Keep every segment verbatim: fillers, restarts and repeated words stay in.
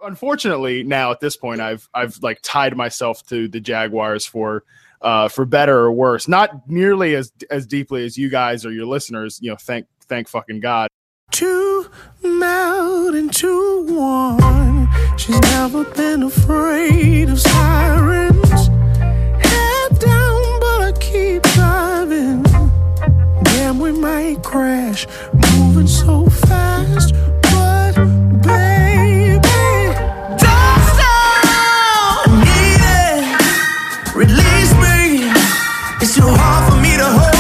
unfortunately, now at this point, I've I've like tied myself to the Jaguars for uh, for better or worse. Not nearly as as deeply as you guys or your listeners. You know, thank thank fucking God. Two mouth and two one. She's never been afraid of sirens. Head down, but I keep driving. Damn, we might crash. Moving so fast, but baby, don't stop. I need it. Release me. It's too hard for me to hold.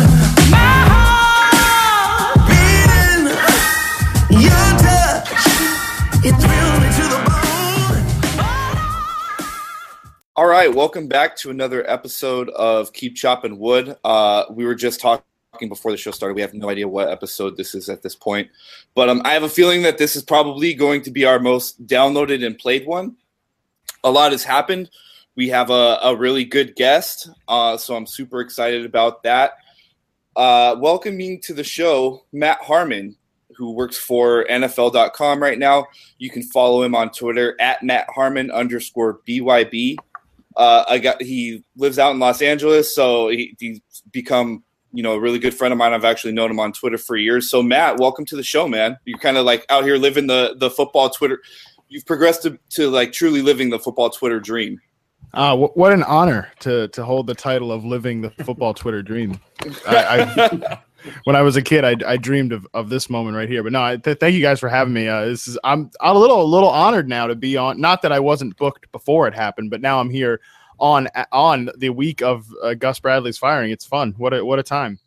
All right, welcome back to another episode of Keep Chopping Wood. Uh, we were just talking before the show started. We have no idea what episode this is at this point. But um, I have a feeling that this is probably going to be our most downloaded and played one. A lot has happened. We have a, a really good guest, uh, so I'm super excited about that. Uh, welcoming to the show, Matt Harmon, who works for N F L dot com right now. You can follow him on Twitter at Matt Harmon underscore B Y B. Uh, I got he lives out in Los Angeles, so he, he's become you know a really good friend of mine. I've actually known him on Twitter for years. So Matt, welcome to the show, man. You're kind of like out here living the the football Twitter. You've progressed to, to like truly living the football Twitter dream. Uh, w- what an honor to to hold the title of living the football Twitter dream. I, I, when I was a kid, I, I dreamed of, of this moment right here. But no, I, th- thank you guys for having me. Uh, this is I'm, I'm a little a little honored now to be on. Not that I wasn't booked before it happened, but now I'm here on on the week of uh, Gus Bradley's firing. It's fun. What a what a time.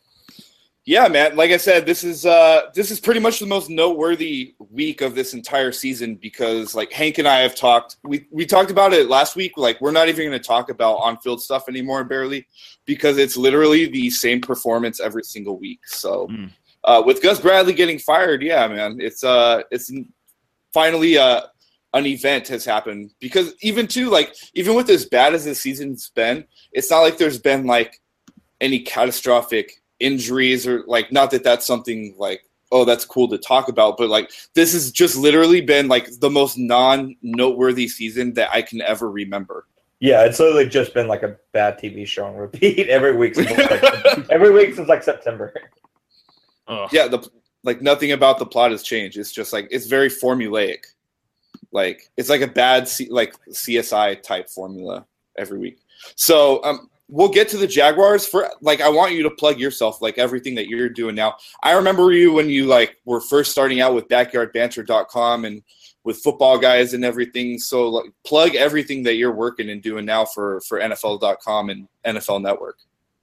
Yeah, man. Like I said, this is uh, this is pretty much the most noteworthy week of this entire season because, like, Hank and I have talked. We we talked about it last week. Like, we're not even going to talk about on-field stuff anymore, barely, because it's literally the same performance every single week. So, mm. uh, with Gus Bradley getting fired, yeah, man, it's uh, it's finally uh, an event has happened. Because even too, like, even with as bad as the season's been, it's not like there's been like any catastrophic injuries or like not that that's something like oh that's cool to talk about, but like this has just literally been like the most non-noteworthy season that I can ever remember. Yeah, it's literally just been like a bad T V show on repeat every week since like, every week since like September. Ugh. Yeah, the like nothing about the plot has changed. It's just like it's very formulaic. Like it's like a bad C, like C S I type formula every week. So um we'll get to the Jaguars for like, I want you to plug yourself, like everything that you're doing now. I remember you when you like were first starting out with backyard banter dot com and with Football Guys and everything. So like plug everything that you're working and doing now for, for N F L dot com and N F L Network.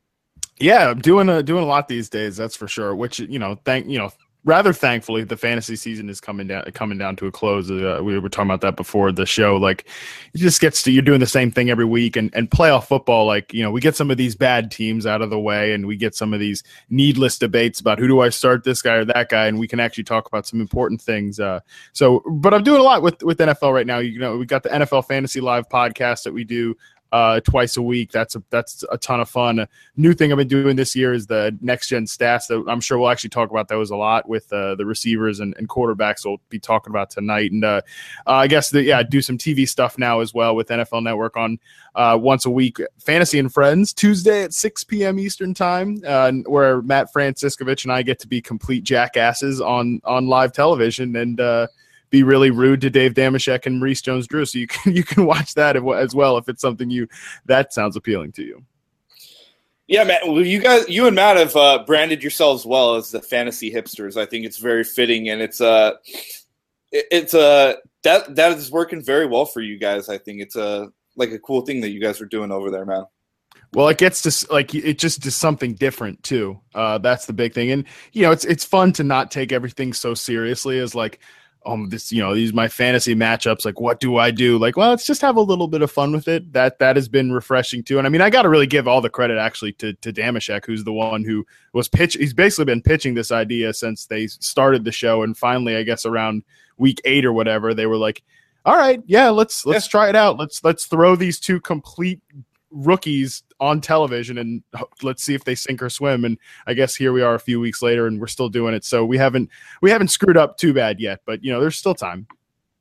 Yeah, I'm doing a, doing a lot these days. That's for sure. Which, you know, thank, you know, rather thankfully, the fantasy season is coming down coming down to a close. Uh, we were talking about that before the show. Like, it just gets to you're doing the same thing every week, and and playoff football. Like, you know, we get some of these bad teams out of the way, and we get some of these needless debates about who do I start, this guy or that guy, and we can actually talk about some important things. Uh, so, but I'm doing a lot with with N F L right now. You know, we got the N F L Fantasy Live podcast that we do uh, twice a week. That's a, that's a ton of fun. A new thing I've been doing this year is the next gen stats that I'm sure we'll actually talk about those a lot with uh, the receivers and, and quarterbacks we'll be talking about tonight. And uh, uh, I guess the, yeah, do some T V stuff now as well with N F L Network on uh, once a week, Fantasy and Friends Tuesday at six p.m. Eastern time, uh, where Matt Franciscovich and I get to be complete jackasses on, on live television and, uh, be really rude to Dave Damashek and Maurice Jones-Drew. So you can you can watch that as well if it's something you that sounds appealing to you. Yeah, Matt. Well, you guys, you and Matt have uh, branded yourselves well as the fantasy hipsters. I think it's very fitting, and it's uh, it, it's uh, that that is working very well for you guys. I think it's a like a cool thing that you guys are doing over there, man. Well, it gets to like it just does something different too. Uh, that's the big thing, and you know, it's it's fun to not take everything so seriously as like. Um, this, you know, these my fantasy matchups. Like, what do I do? Like, well, let's just have a little bit of fun with it. That that has been refreshing too. And I mean, I got to really give all the credit actually to to Damashek, who's the one who was pitch. He's basically been pitching this idea since they started the show, and finally, I guess around week eight or whatever, they were like, "All right, yeah, let's let's yeah. try it out. Let's let's throw these two complete rookies on television and let's see if they sink or swim." And I guess here we are a few weeks later and we're still doing it. So we haven't we haven't screwed up too bad yet, but you know, there's still time.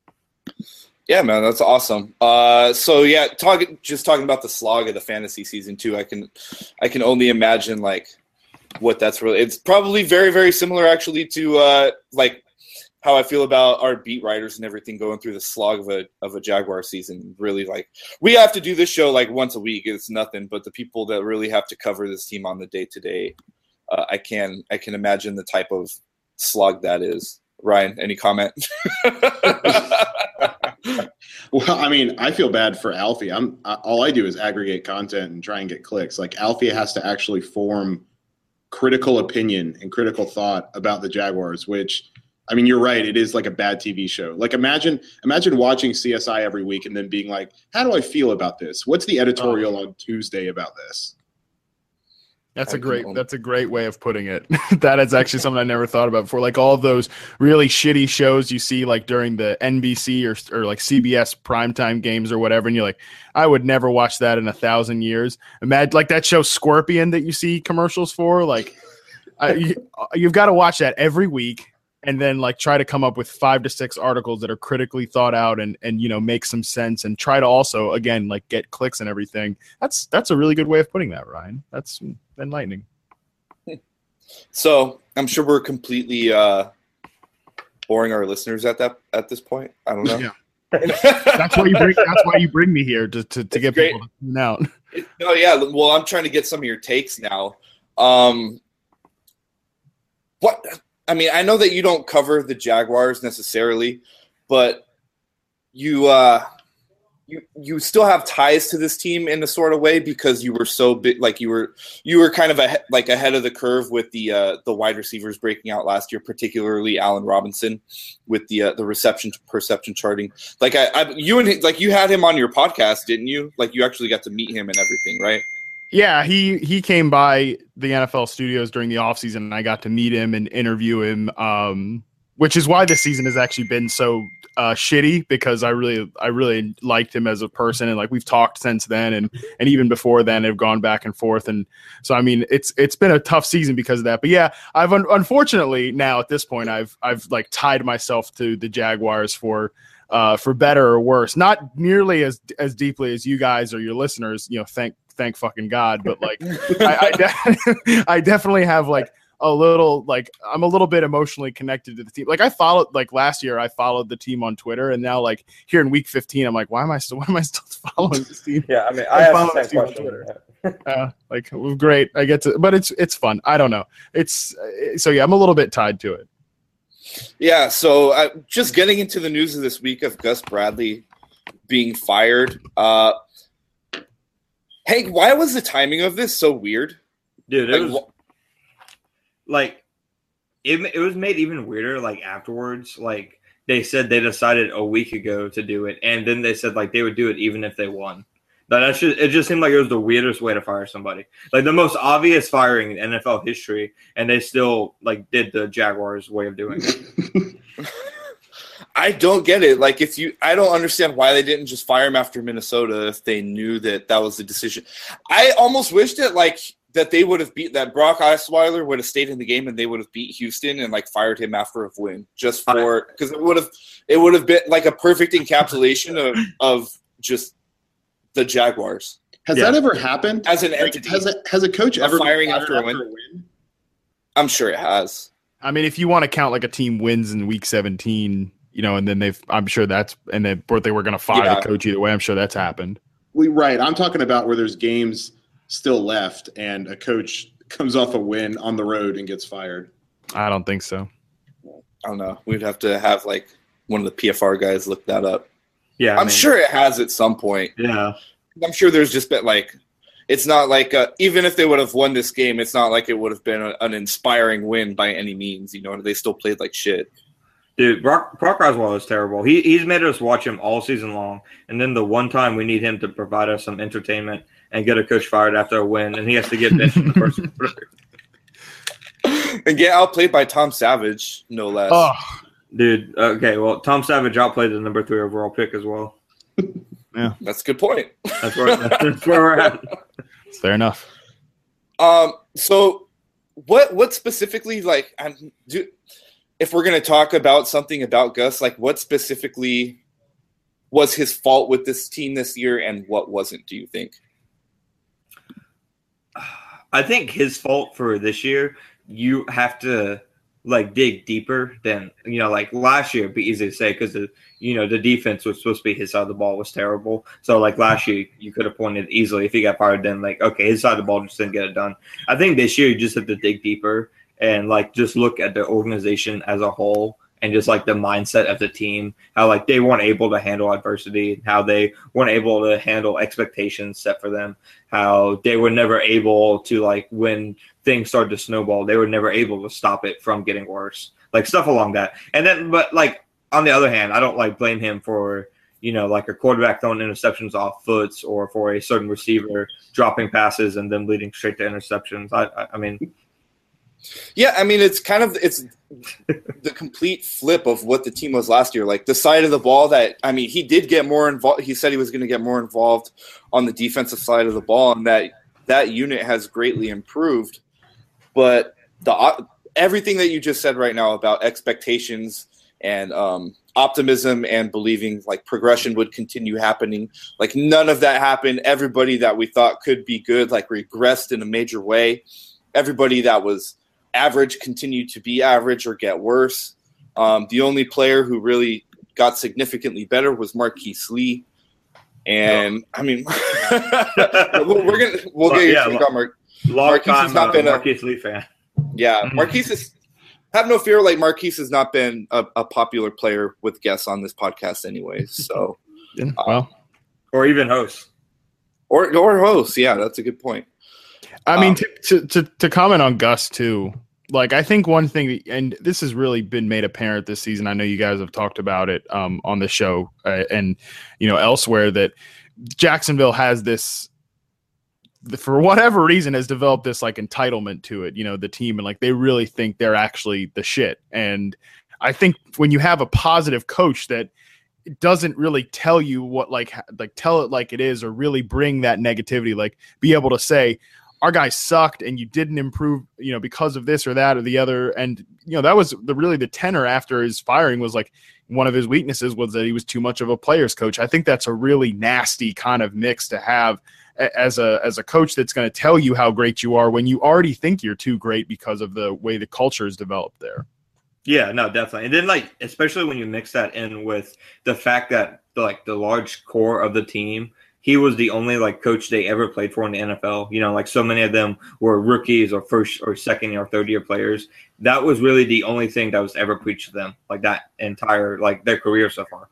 Yeah, man, that's awesome. Uh, so yeah, talking just talking about the slog of the fantasy season too. I can, I can only imagine like what that's really. It's probably very, very similar actually to uh, like how I feel about our beat writers and everything going through the slog of a of a Jaguar season. Really, like we have to do this show like once a week. It's nothing, but the people that really have to cover this team on the day to day, I can I can imagine the type of slog that is. Ryan, any comment? Well, I mean, I feel bad for Alfie. I'm I, all I do is aggregate content and try and get clicks. Like Alfie has to actually form critical opinion and critical thought about the Jaguars, which, I mean, you're right. It is like a bad T V show. Like imagine imagine watching C S I every week and then being like, how do I feel about this? What's the editorial on Tuesday about this? That's a great that's a great way of putting it. That is actually something I never thought about before. Like all of those really shitty shows you see like during the N B C or or like C B S primetime games or whatever, and you're like, I would never watch that in a thousand years. Imagine like that show Scorpion that you see commercials for. Like I, you, you've got to watch that every week and then like try to come up with five to six articles that are critically thought out and and you know make some sense and try to also again like get clicks and everything. That's that's a really good way of putting that, Ryan. That's enlightening. So I'm sure we're completely uh, boring our listeners at that at this point. I don't know. Yeah. That's why you bring. That's why you bring me here to to, to get great. people to tune out. No, yeah. Well, I'm trying to get some of your takes now. Um, what I mean, I know that you don't cover the Jaguars necessarily, but you uh, you you still have ties to this team in a sort of way because you were so big, like you were you were kind of a, like ahead of the curve with the uh, the wide receivers breaking out last year, particularly Allen Robinson with the uh, the reception perception charting. Like I, I you and like you had him on your podcast, didn't you? Like you actually got to meet him and everything, right? Yeah, he he came by the N F L studios during the offseason, and I got to meet him and interview him, um, which is why this season has actually been so uh, shitty because I really I really liked him as a person, and like we've talked since then, and and even before then have gone back and forth, and so I mean it's it's been a tough season because of that. But yeah, I've un- unfortunately now at this point I've I've like tied myself to the Jaguars for. Uh, for better or worse, not nearly as as deeply as you guys or your listeners, you know, thank thank fucking God, but like I, I, de- I definitely have like a little like I'm a little bit emotionally connected to the team. Like I followed like last year I followed the team on Twitter, and now like here in week fifteen I'm like, why am I still why am I still following this team? Yeah, I mean I I'm have the same question. uh, like great, I get to, but it's it's fun. I don't know. It's so yeah, I'm a little bit tied to it. Yeah, so uh, just getting into the news of this week of Gus Bradley being fired. Uh, Hank, why was the timing of this so weird? Dude, it like, was wh- like it, it was made even weirder like afterwards. Like they said they decided a week ago to do it, and then they said like they would do it even if they won. But that's just, it just seemed like it was the weirdest way to fire somebody. Like the most obvious firing in N F L history, and they still like did the Jaguars' way of doing it. I don't get it. Like if you, I don't understand why they didn't just fire him after Minnesota if they knew that that was the decision. I almost wished that like that they would have beat that Brock Osweiler would have stayed in the game and they would have beat Houston and like fired him after a win just for because it would have it would have been like a perfect encapsulation of of just. The Jaguars. Has yeah. that ever happened? As an like, entity. has a, has a coach a ever firing been after, after a, win? a win? I'm sure it has. I mean, if you want to count like a team wins in week seventeen, you know, and then they've, I'm sure that's, and they, or they were going to fire Yeah. the coach either way. I'm sure that's happened. We right. I'm talking about where there's games still left and a coach comes off a win on the road and gets fired. I don't think so. I don't know. We'd have to have like one of the P F R guys look that up. Yeah, I I'm mean, sure it has at some point. Yeah. I'm sure there's just been like, it's not like, a, even if they would have won this game, it's not like it would have been a, an inspiring win by any means. You know, they still played like shit. Dude, Brock, Brock Osweiler is terrible. He He's made us watch him all season long. And then the one time we need him to provide us some entertainment and get a coach fired after a win, and he has to get benched in the first quarter. And get outplayed by Tom Savage, no less. Oh, Dude, okay, well, Tom Savage outplayed the number three overall pick as well. That's a good point. That's where, that's where we're at. fair enough. Um, so what what specifically like I'm do if we're gonna talk about something about Gus, like what specifically was his fault with this team this year, and what wasn't? Do you think? I think his fault for this year. You have to like dig deeper than you know. Like last year, it'd be easy to say because the you know the defense was supposed to be his side of the ball was terrible. So like last year, you could have pointed easily if he got fired. Then like okay, his side of the ball just didn't get it done. I think this year you just have to dig deeper and like just look at the organization as a whole and just like the mindset of the team, how like they weren't able to handle adversity, how they weren't able to handle expectations set for them, how they were never able to like when things started to snowball, they were never able to stop it from getting worse, like stuff along that. And then, but like on the other hand, I don't like blame him for, you know, like a quarterback throwing interceptions off foots or for a certain receiver dropping passes and then leading straight to interceptions. I, I, I mean, yeah, I mean, it's kind of it's the complete flip of what the team was last year. Like the side of the ball that, I mean, he did get more involved. He said he was going to get more involved on the defensive side of the ball, and that that unit has greatly improved. But the everything that you just said right now about expectations and um, optimism and believing like progression would continue happening, like none of that happened. Everybody that we thought could be good like regressed in a major way. Everybody that was average continued to be average or get worse. Um, the only player who really got significantly better was Marquise Lee. And I mean, we're gonna we'll get yeah, your take on Mar- long Marquise time has not uh, been Marquise Lee fan. Yeah, Marquise is. Have no fear. Like Marquise has not been a, a popular player with guests on this podcast, anyways. So, Yeah, well, Or even hosts. or or hosts. Yeah, that's a good point. I mean, Um, to, to to to comment on Gus too. Like, I think one thing, and this has really been made apparent this season. I know you guys have talked about it um, on the show uh, and you know elsewhere that Jacksonville has this, for whatever reason, has developed this like entitlement to it. You know, the team and like they really think they're actually the shit. And I think when you have a positive coach that doesn't really tell you what like like tell it like it is or really bring that negativity, like be able to say, our guy sucked and you didn't improve, you know, because of this or that or the other. And, you know, that was the really the tenor after his firing was like one of his weaknesses was that he was too much of a player's coach. I think that's a really nasty kind of mix to have as a, as a coach that's going to tell you how great you are when you already think you're too great because of the way the culture is developed there. Yeah, no, definitely. And then like, especially when you mix that in with the fact that like the large core of the team, he was the only like coach they ever played for in the N F L. You know, like so many of them were rookies or first or second year or third year players. That was really the only thing that was ever preached to them, like that entire like their career so far.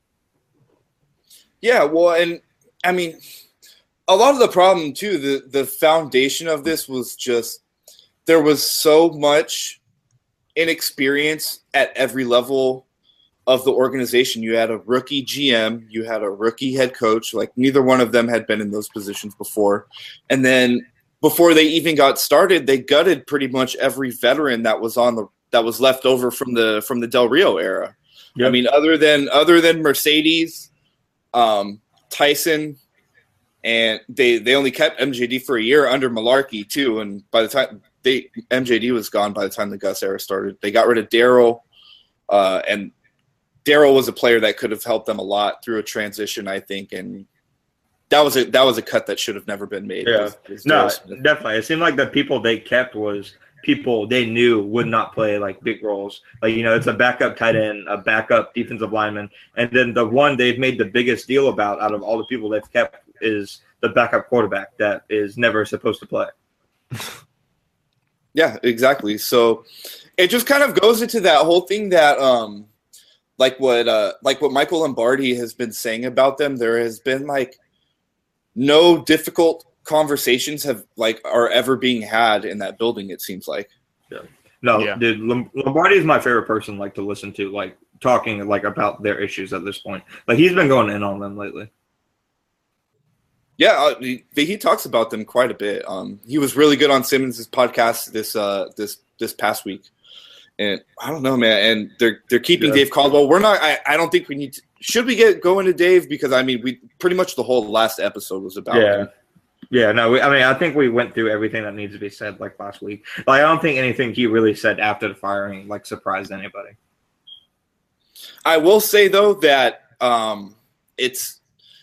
Yeah, well, and I mean, a lot of the problem too, the the foundation of this was just there was so much inexperience at every level of the organization. You had a rookie G M, you had a rookie head coach, like neither one of them had been in those positions before. And then before they even got started, they gutted pretty much every veteran that was on the that was left over from the from the Del Rio era. Yep. I mean, other than other than Mercedes, um, Tyson, and they they only kept M J D for a year under Malarkey too. And by the time they M J D was gone by the time the Gus era started, they got rid of Darryl, uh, and Darryl was a player that could have helped them a lot through a transition, I think, and that was a that was a cut that should have never been made. Yeah, was, was no, definitely. It seemed like the people they kept was people they knew would not play like big roles. Like, you know, it's a backup tight end, a backup defensive lineman, and then the one they've made the biggest deal about out of all the people they've kept is the backup quarterback that is never supposed to play. Yeah, exactly. So it just kind of goes into that whole thing that um. Like what, uh, like what Michael Lombardi has been saying about them, there has been like no difficult conversations have like are ever being had in that building. It seems like. Yeah. No, yeah. dude, Lombardi is my favorite person like to listen to, like talking like about their issues at this point. Like he's been going in on them lately. Yeah, uh, he, he talks about them quite a bit. Um, he was really good on Simmons' podcast this uh this this past week. And I don't know, man. And they're they're keeping yeah. Dave Caldwell. We're not. I, I don't think we need to. Should we get going to Dave? Because I mean, we pretty much the whole last episode was about. Yeah, him. yeah. No, we, I mean, I think we went through everything that needs to be said like last week. Like, I don't think anything he really said after the firing like surprised anybody. I will say though that um, it's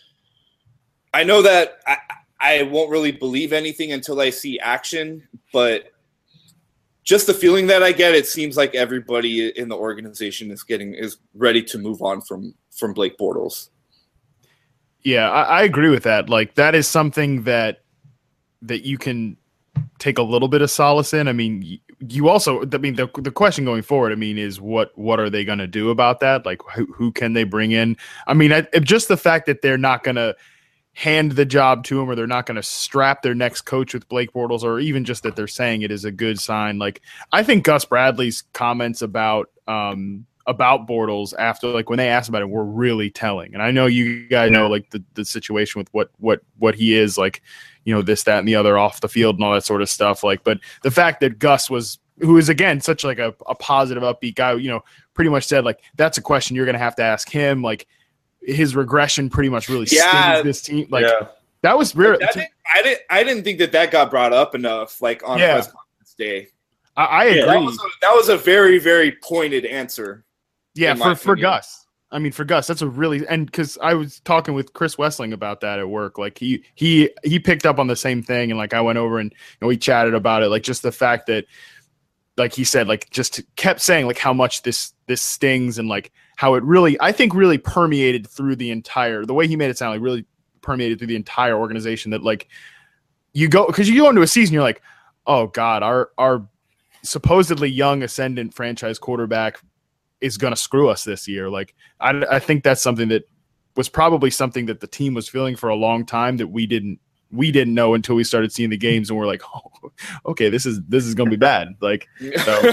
I know that I, I won't really believe anything until I see action, but just the feeling that I get, it seems like everybody in the organization is getting is ready to move on from from Blake Bortles. Yeah, I, I agree with that. Like that is something that that you can take a little bit of solace in. I mean, you also, I mean, the the question going forward, I mean, is what what are they going to do about that? Like, who who can they bring in? I mean, I, just the fact that they're not going to hand the job to him, or they're not going to strap their next coach with Blake Bortles, or even just that they're saying it is a good sign. Like, I think Gus Bradley's comments about um about Bortles after, like, when they asked about it, were really telling. And I know you guys know, like, the, the situation with what what what he is, like, you know, this, that, and the other off the field and all that sort of stuff. Like, but the fact that Gus was, who is again such like a, a positive, upbeat guy, you know, pretty much said, like, that's a question you're going to have to ask him. Like, his regression pretty much really yeah, stings this team. Like, yeah. that was real. I didn't, I didn't, I didn't think that that got brought up enough, like, on Yeah. press conference day. I, I agree. Yeah, that was a, that was a very, very pointed answer. Yeah, in my for, for opinion. Gus. I mean, for Gus, that's a really, and because I was talking with Chris Wessling about that at work. Like, he he he picked up on the same thing, and like I went over and you know, we chatted about it. Like, just the fact that, like he said, like just kept saying like how much this this stings, and like how it really, I think, really permeated through the entire, the way he made it sound, like really permeated through the entire organization. That like you go, because you go into a season, you're like, oh God, our our supposedly young ascendant franchise quarterback is going to screw us this year. Like, I, I think that's something that was probably something that the team was feeling for a long time, that we didn't, we didn't know until we started seeing the games, and we're like, oh, okay, this is, this is going to be bad. Like, so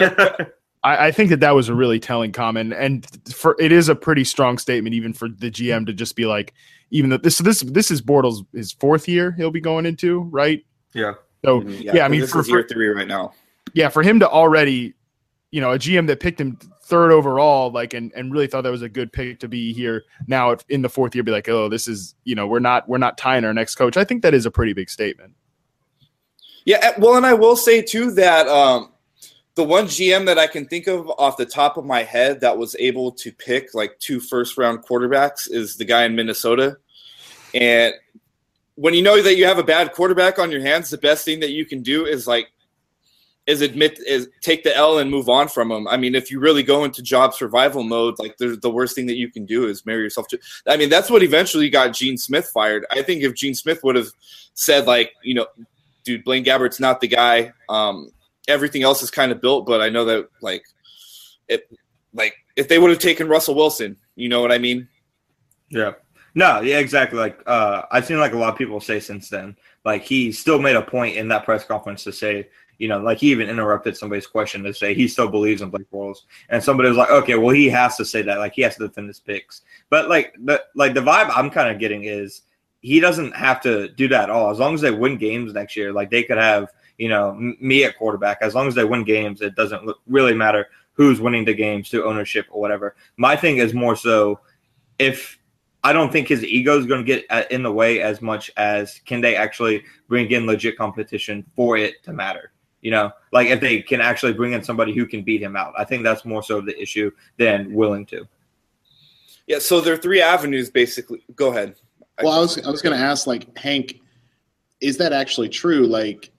I, I think that that was a really telling comment, and for, it is a pretty strong statement, even for the G M to just be like, even though this, this, this is Bortles' his fourth year he'll be going into, right? Yeah. So Yeah, yeah, I mean, this for, is year for three right now. yeah, for him to already, you know, a G M that picked him third overall, like, and, and really thought that was a good pick to be here now in the fourth year, be like, oh, this is, you know, we're not, we're not tying our next coach. I think that is a pretty big statement. Yeah, well, and I will say too that um, the one G M that I can think of off the top of my head that was able to pick like two first round quarterbacks is the guy in Minnesota. And when you know that you have a bad quarterback on your hands, the best thing that you can do is like, is admit is take the L and move on from him. I mean, if you really go into job survival mode, like the the worst thing that you can do is marry yourself to. I mean, that's what eventually got Gene Smith fired. I think if Gene Smith would have said like, you know, dude, Blaine Gabbert's not the guy. Um, everything else is kind of built, but I know that like it, like if they would have taken Russell Wilson, you know what I mean? Yeah. No, yeah, exactly. Like uh, I've seen like a lot of people say since then, like he still made a point in that press conference to say, you know, like he even interrupted somebody's question to say he still believes in Blake Bortles, and somebody was like, okay, well he has to say that, like he has to defend his picks. But like the like the vibe I'm kind of getting is he doesn't have to do that at all. As long as they win games next year, like they could have, you know, me at quarterback. As long as they win games, it doesn't really matter who's winning the games to ownership or whatever. My thing is more so if I don't think his ego is going to get in the way as much as can they actually bring in legit competition for it to matter. You know, like if they can actually bring in somebody who can beat him out. I think that's more so the issue than willing to. Yeah, so there are three avenues basically. Go ahead. Well, I was I was going to ask, like, Hank, is that actually true? Like,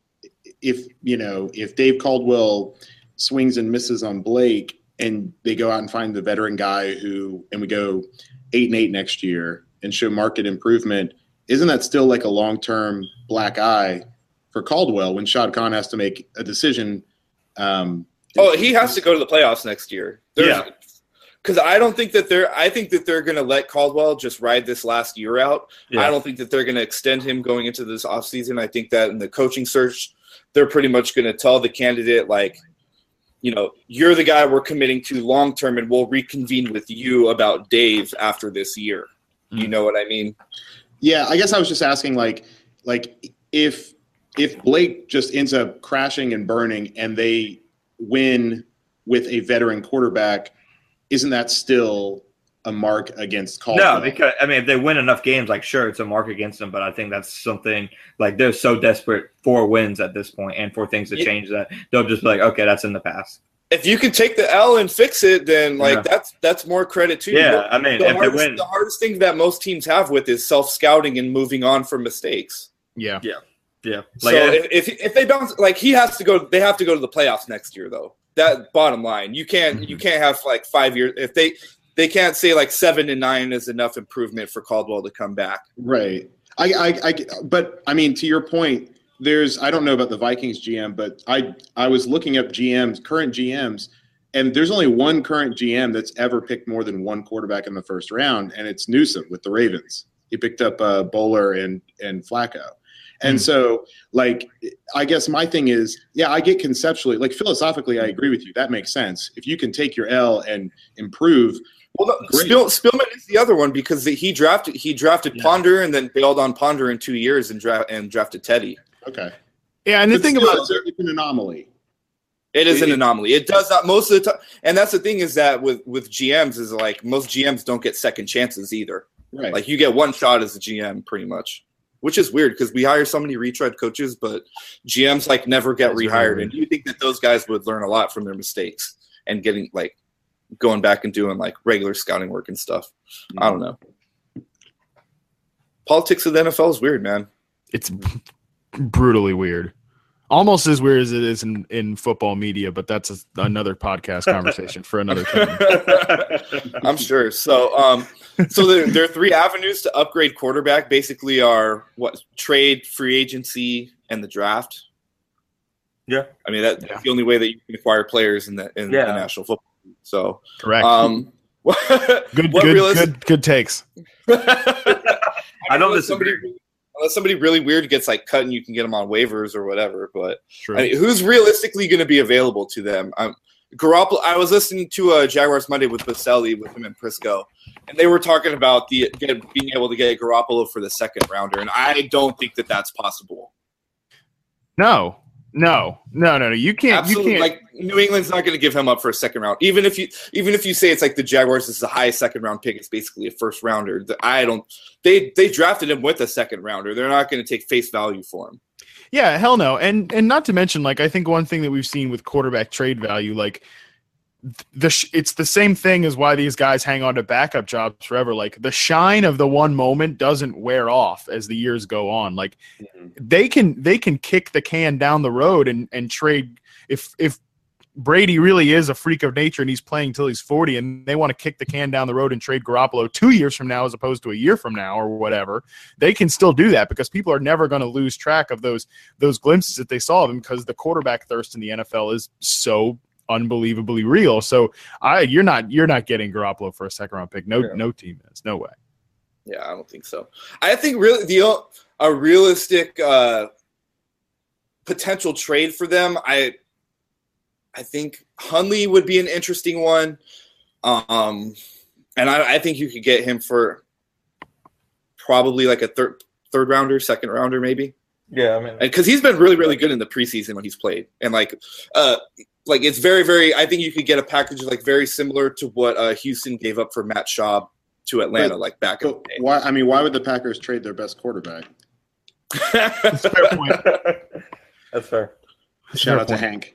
if you know, if Dave Caldwell swings and misses on Blake, and they go out and find the veteran guy who, and we go eight and eight next year and show market improvement, isn't that still like a long term black eye for Caldwell when Shad Khan has to make a decision? Um, oh, he has to go to the playoffs next year. There's, yeah. Because I don't think that they're – I think that they're going to let Caldwell just ride this last year out. Yeah. I don't think that they're going to extend him going into this offseason. I think that in the coaching search, they're pretty much going to tell the candidate, like, you know, you're the guy we're committing to long term, and we'll reconvene with you about Dave after this year. Mm-hmm. You know what I mean? Yeah, I guess I was just asking, like, like if – if Blake just ends up crashing and burning and they win with a veteran quarterback, isn't that still a mark against Caldwell? No, because, I mean, if they win enough games, like, sure, it's a mark against them, but I think that's something, like, they're so desperate for wins at this point and for things to change that they'll just be like, okay, that's in the past. if you can take the L and fix it, then like Yeah. that's that's more credit to you. Yeah, But I mean, the if they hardest, win, the hardest thing that most teams have with is self scouting and moving on from mistakes. Yeah. yeah, So like if- if, if if they bounce, like he has to go, they have to go to the playoffs next year, though. That bottom line, you can't you can't have like five years if they they can't say like seven and nine is enough improvement for Caldwell to come back. Right. I, I, I, but I mean, to your point, there's, I don't know about the Vikings G M, but I, I was looking up G Ms, current G Ms, and there's only one current G M that's ever picked more than one quarterback in the first round, and it's Newsom with the Ravens. He picked up uh, Bowler and, and Flacco. And mm. so, like, I guess my thing is, yeah, I get conceptually, like, philosophically, I agree with you. That makes sense. If you can take your L and improve. Well, no, Spiel, Spielman is the other one because he drafted he drafted yeah. Ponder and then bailed on Ponder in two years and, dra- and drafted Teddy. Okay. Yeah, and the but thing still, about it's, it's an anomaly. It is an anomaly. It does not most of the time, and that's the thing is that with with G Ms is like most G Ms don't get second chances either. Right. Like you get one shot as a G M pretty much, which is weird because we hire so many retread coaches, but G Ms like never get that's rehired. Weird. And you think that those guys would learn a lot from their mistakes and getting like going back and doing like regular scouting work and stuff. Mm-hmm. I don't know. Politics of the N F L is weird, man. It's brutally weird. Almost as weird as it is in, in football media, but that's a, another podcast conversation for another time. I'm sure. So, um, so there, there are three avenues to upgrade quarterback. Basically, are what trade, free agency, and the draft. Yeah, I mean that, that's yeah. the only way that you can acquire players in the in yeah. the National Football League. So, correct. Um, good, good, realistic- good, good takes. I don't disagree. Somebody, unless somebody really weird gets like cut and you can get them on waivers or whatever. But I mean, who's realistically going to be available to them? Um, Garoppolo. I was listening to uh, Jaguars Monday with Baselli with him and Prisco, and they were talking about the get, being able to get Garoppolo for the second rounder, and I don't think that that's possible. No. No, no, no, no. You can't. Absolutely. You can't. Like New England's not going to give him up for a second round. Even if you, even if you say it's like the Jaguars is the highest second round pick, it's basically a first rounder. I don't. They they drafted him with a second rounder. They're not going to take face value for him. Yeah, hell no. And and not to mention, like I think one thing that we've seen with quarterback trade value, like the sh- it's the same thing as why these guys hang on to backup jobs forever. Like the shine of the one moment doesn't wear off as the years go on. Like mm-hmm. they can they can kick the can down the road and and trade if if Brady really is a freak of nature and he's playing till he's forty and they want to kick the can down the road and trade Garoppolo two years from now as opposed to a year from now or whatever, they can still do that because people are never going to lose track of those those glimpses that they saw of him because the quarterback thirst in the N F L is so unbelievably real. So I you're not you're not getting Garoppolo for a second round pick. No yeah. no team is. No way. Yeah, I don't think so. I think really the a realistic uh, potential trade for them, I I think Hundley would be an interesting one. Um, and I, I think you could get him for probably like a third third rounder, second rounder maybe. Yeah, I mean, because he's been really, really good in the preseason when he's played, and like, uh, like it's very, very. I think you could get a package like very similar to what uh, Houston gave up for Matt Schaub to Atlanta, but, like back in the day. Why? I mean, why would the Packers trade their best quarterback? That's a fair point. That's fair. Shout out to Hank.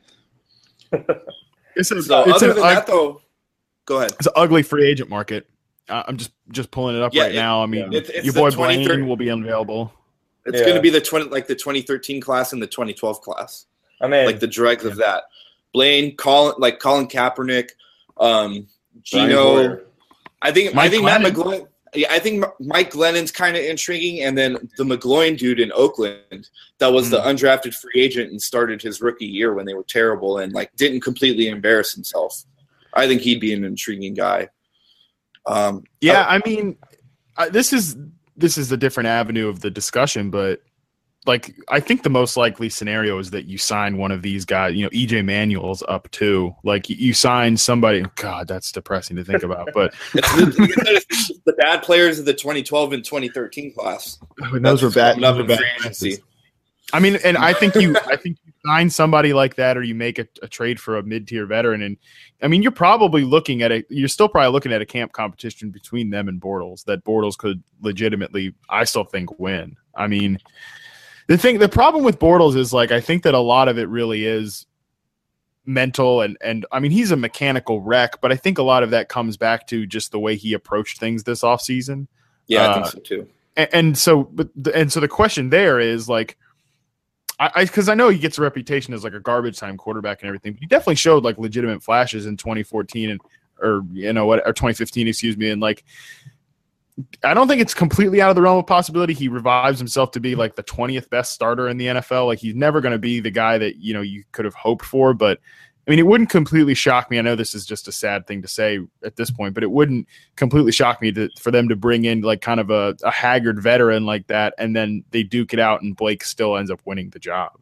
It's a, so it's other an, than that, though, go ahead. It's an ugly free agent market. Uh, I'm just just pulling it up yeah, right it, now. I mean, it's, it's your boy Blaine will be unavailable. It's yeah. going to be the twenty like the twenty thirteen class and the twenty twelve class. I mean, like the dregs yeah. of that. Blaine, Colin, like Colin Kaepernick, um, Gino. I think Mike I think Glennon. Matt McGloin. Yeah, I think Mike Glennon's kind of intriguing, and then the McGloin dude in Oakland that was mm. the undrafted free agent and started his rookie year when they were terrible and like didn't completely embarrass himself. I think he'd be an intriguing guy. Um, yeah, I, I mean, uh, this is this is a different avenue of the discussion, but like I think the most likely scenario is that you sign one of these guys. You know, E J Manuel's up too. Like you sign somebody. God, that's depressing to think about. But it's the, it's the bad players of the twenty twelve and twenty thirteen class. And those were bad. Those were bad I mean, and I think you, I think you sign somebody like that, or you make a, a trade for a mid-tier veteran, and I mean, you're probably looking at a, you're still probably looking at a camp competition between them and Bortles that Bortles could legitimately, I still think, win. I mean. The thing, the problem with Bortles is like I think that a lot of it really is mental and and I mean he's a mechanical wreck, but I think a lot of that comes back to just the way he approached things this offseason. Yeah, uh, I think so too. And, and so, but and so the question there is like, I because I, I know he gets a reputation as like a garbage time quarterback and everything, but he definitely showed like legitimate flashes in twenty fourteen and or you know what or twenty fifteen, excuse me, and like. I don't think it's completely out of the realm of possibility. He revives himself to be like the twentieth best starter in the N F L. Like he's never going to be the guy that, you know, you could have hoped for, but I mean, it wouldn't completely shock me. I know this is just a sad thing to say at this point, but it wouldn't completely shock me to, for them to bring in like kind of a, a haggard veteran like that. And then they duke it out and Blake still ends up winning the job.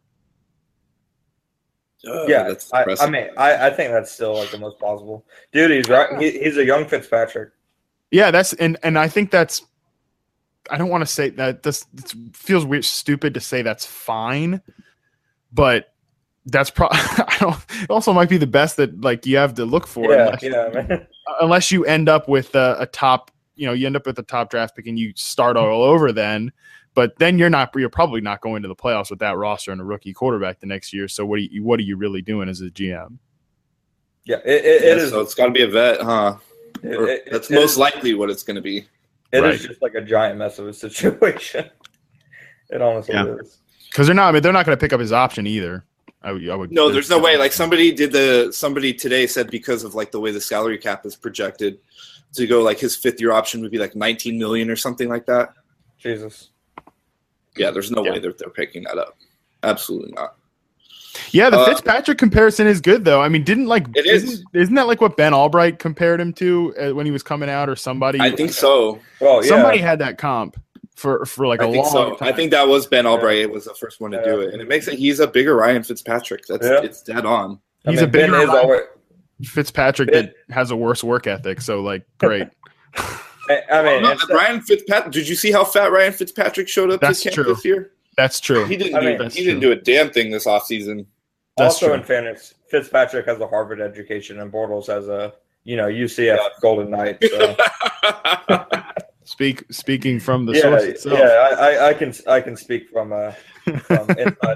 Uh, yeah, that's I, impressive. I mean, I, I think that's still like the most plausible. Dude, he's right. He, he's a young Fitzpatrick. Yeah, that's and and I think that's. I don't want to say that. This, this feels weird, stupid to say that's fine, but that's probably. I don't. It also might be the best that like you have to look for. Yeah, unless, yeah, man. unless you end up with a, a top. You know, you end up with a top draft pick and you start all over then. But then you're not. You're probably not going to the playoffs with that roster and a rookie quarterback the next year. So what are you? What are you really doing as a G M? Yeah, it, it, yeah, it is. So it's got to be a vet, huh? It, Or it, that's it most is, likely what it's going to be. It Right. is just like a giant mess of a situation. It honestly Yeah. is. Because they're not. I mean, they're not going to pick up his option either. I, would- I would. No, there's no way. Like somebody did the somebody today said because of like the way the salary cap is projected to go, like his fifth year option would be like nineteen million or something like that. Jesus. Yeah, there's no Yeah. way they're they're picking that up. Absolutely not. Yeah, the Uh, Fitzpatrick comparison is good though. I mean, didn't like It is. Isn't, isn't that like what Ben Albright compared him to uh, when he was coming out, or somebody? I think so. Oh yeah. Somebody had that comp for for like a I think long so. time. I think that was Ben Albright was the first one to do Yeah. it, and it makes it. He's a bigger Ryan Fitzpatrick. That's Yeah. it's dead on. I he's mean, a bigger Ben is Ryan always, Fitzpatrick Ben- that has a worse work ethic. So like, great. I I mean, No, it's- Ryan Fitzpatrick. Did you see how fat Ryan Fitzpatrick showed up That's to camp true. this year? That's true. He didn't. I do, mean, that's he didn't true. do a damn thing this offseason. That's also true. in fairness, Fitzpatrick has a Harvard education and Bortles has a you know U C F Golden Knight. So. Speak speaking from the source yeah, itself. yeah, I, I, I can I can speak from uh from inside.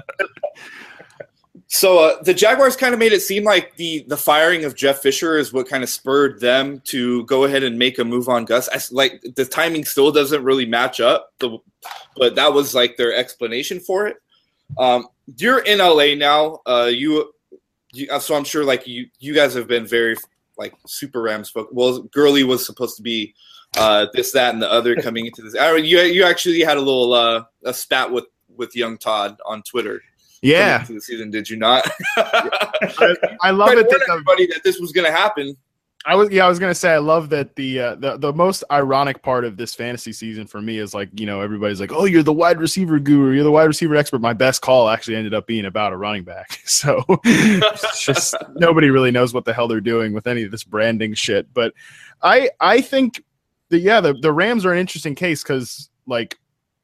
So uh, the Jaguars kind of made it seem like the the firing of Jeff Fisher is what kind of spurred them to go ahead and make a move on Gus. I, like the timing still doesn't really match up, the, but that was like their explanation for it. Um, you're in L A now. Uh, you, you, so I'm sure like you you guys have been very like super Rams focused. Well, Gurley was supposed to be uh, this, that, and the other coming into this. I mean, you you actually had a little uh, a spat with with young Todd on Twitter. Yeah. To the season, did you not? I, I love Tried to it. warn That the, everybody that this was going to happen. I was yeah, I was gonna say I love that the uh, the the most ironic part of this fantasy season for me is like, you know, everybody's like, oh, you're the wide receiver guru, you're the wide receiver expert. My best call actually ended up being about a running back. So it's just nobody really knows what the hell they're doing with any of this branding shit. But I I think that yeah, the, the Rams are an interesting case because like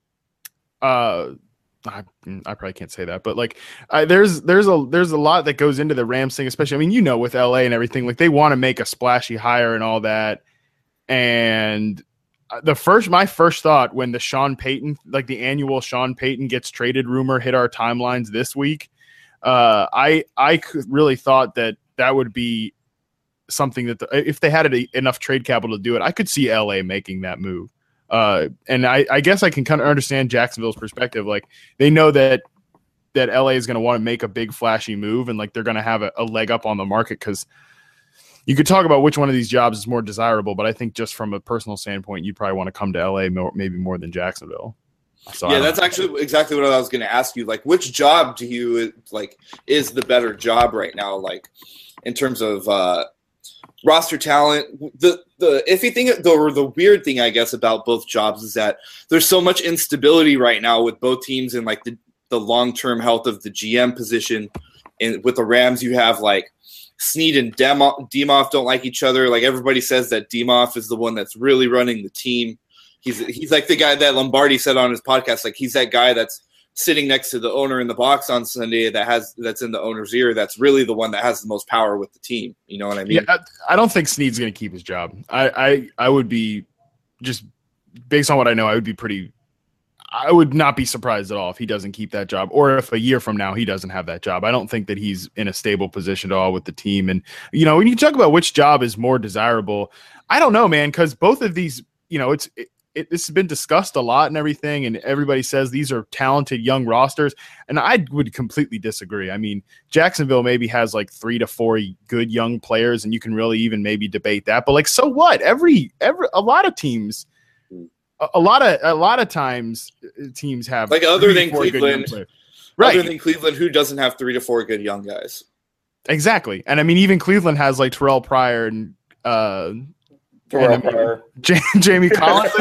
uh I, I probably can't say that, but like I, there's there's a there's a lot that goes into the Rams thing, especially. I mean, you know, with L A and everything, like they want to make a splashy hire and all that. And the first, my first thought when the Sean Payton, like the annual Sean Payton gets traded rumor hit our timelines this week, uh, I I could really thought that that would be something that the, if they had a, enough trade capital to do it, I could see L A making that move. Uh, and I, I guess I can kind of understand Jacksonville's perspective. Like they know that that L A is going to want to make a big flashy move, and like they're going to have a, a leg up on the market because you could talk about which one of these jobs is more desirable. But I think just from a personal standpoint, you'd probably want to come to L A more, maybe more than Jacksonville. So I Yeah, don't that's know. actually exactly what I was going to ask you. Like, which job do you like is the better job right now? Like, in terms of uh, roster talent, the the iffy thing, the or the weird thing, I guess, about both jobs is that there's so much instability right now with both teams and like the the long term health of the G M position. And with the Rams, you have like Snead and Demo- Demoff don't like each other. Like everybody says that Demoff is the one that's really running the team. He's he's like the guy that Lombardi said on his podcast. Like he's that guy that's sitting next to the owner in the box on Sunday that has that's in the owner's ear. That's really the one that has the most power with the team. You know what I mean? Yeah, I, I don't think Snead's going to keep his job. I, I I would be just based on what I know. I would be pretty. I would not be surprised at all if he doesn't keep that job, or if a year from now he doesn't have that job. I don't think that he's in a stable position at all with the team. And, you know, when you talk about which job is more desirable, I don't know, man, because both of these, you know, it's it, it, this has been discussed a lot and everything, and everybody says these are talented young rosters, and I would completely disagree. I mean, Jacksonville maybe has like three to four good young players, and you can really even maybe debate that. But like, so what? Every every a lot of teams. A lot of a lot of times teams have like other than Cleveland, right? Other than Cleveland, who doesn't have three to four good young guys? Exactly, and I mean even Cleveland has like Terrell Pryor and uh, Terrell and, Pryor, J- Jamie Collins,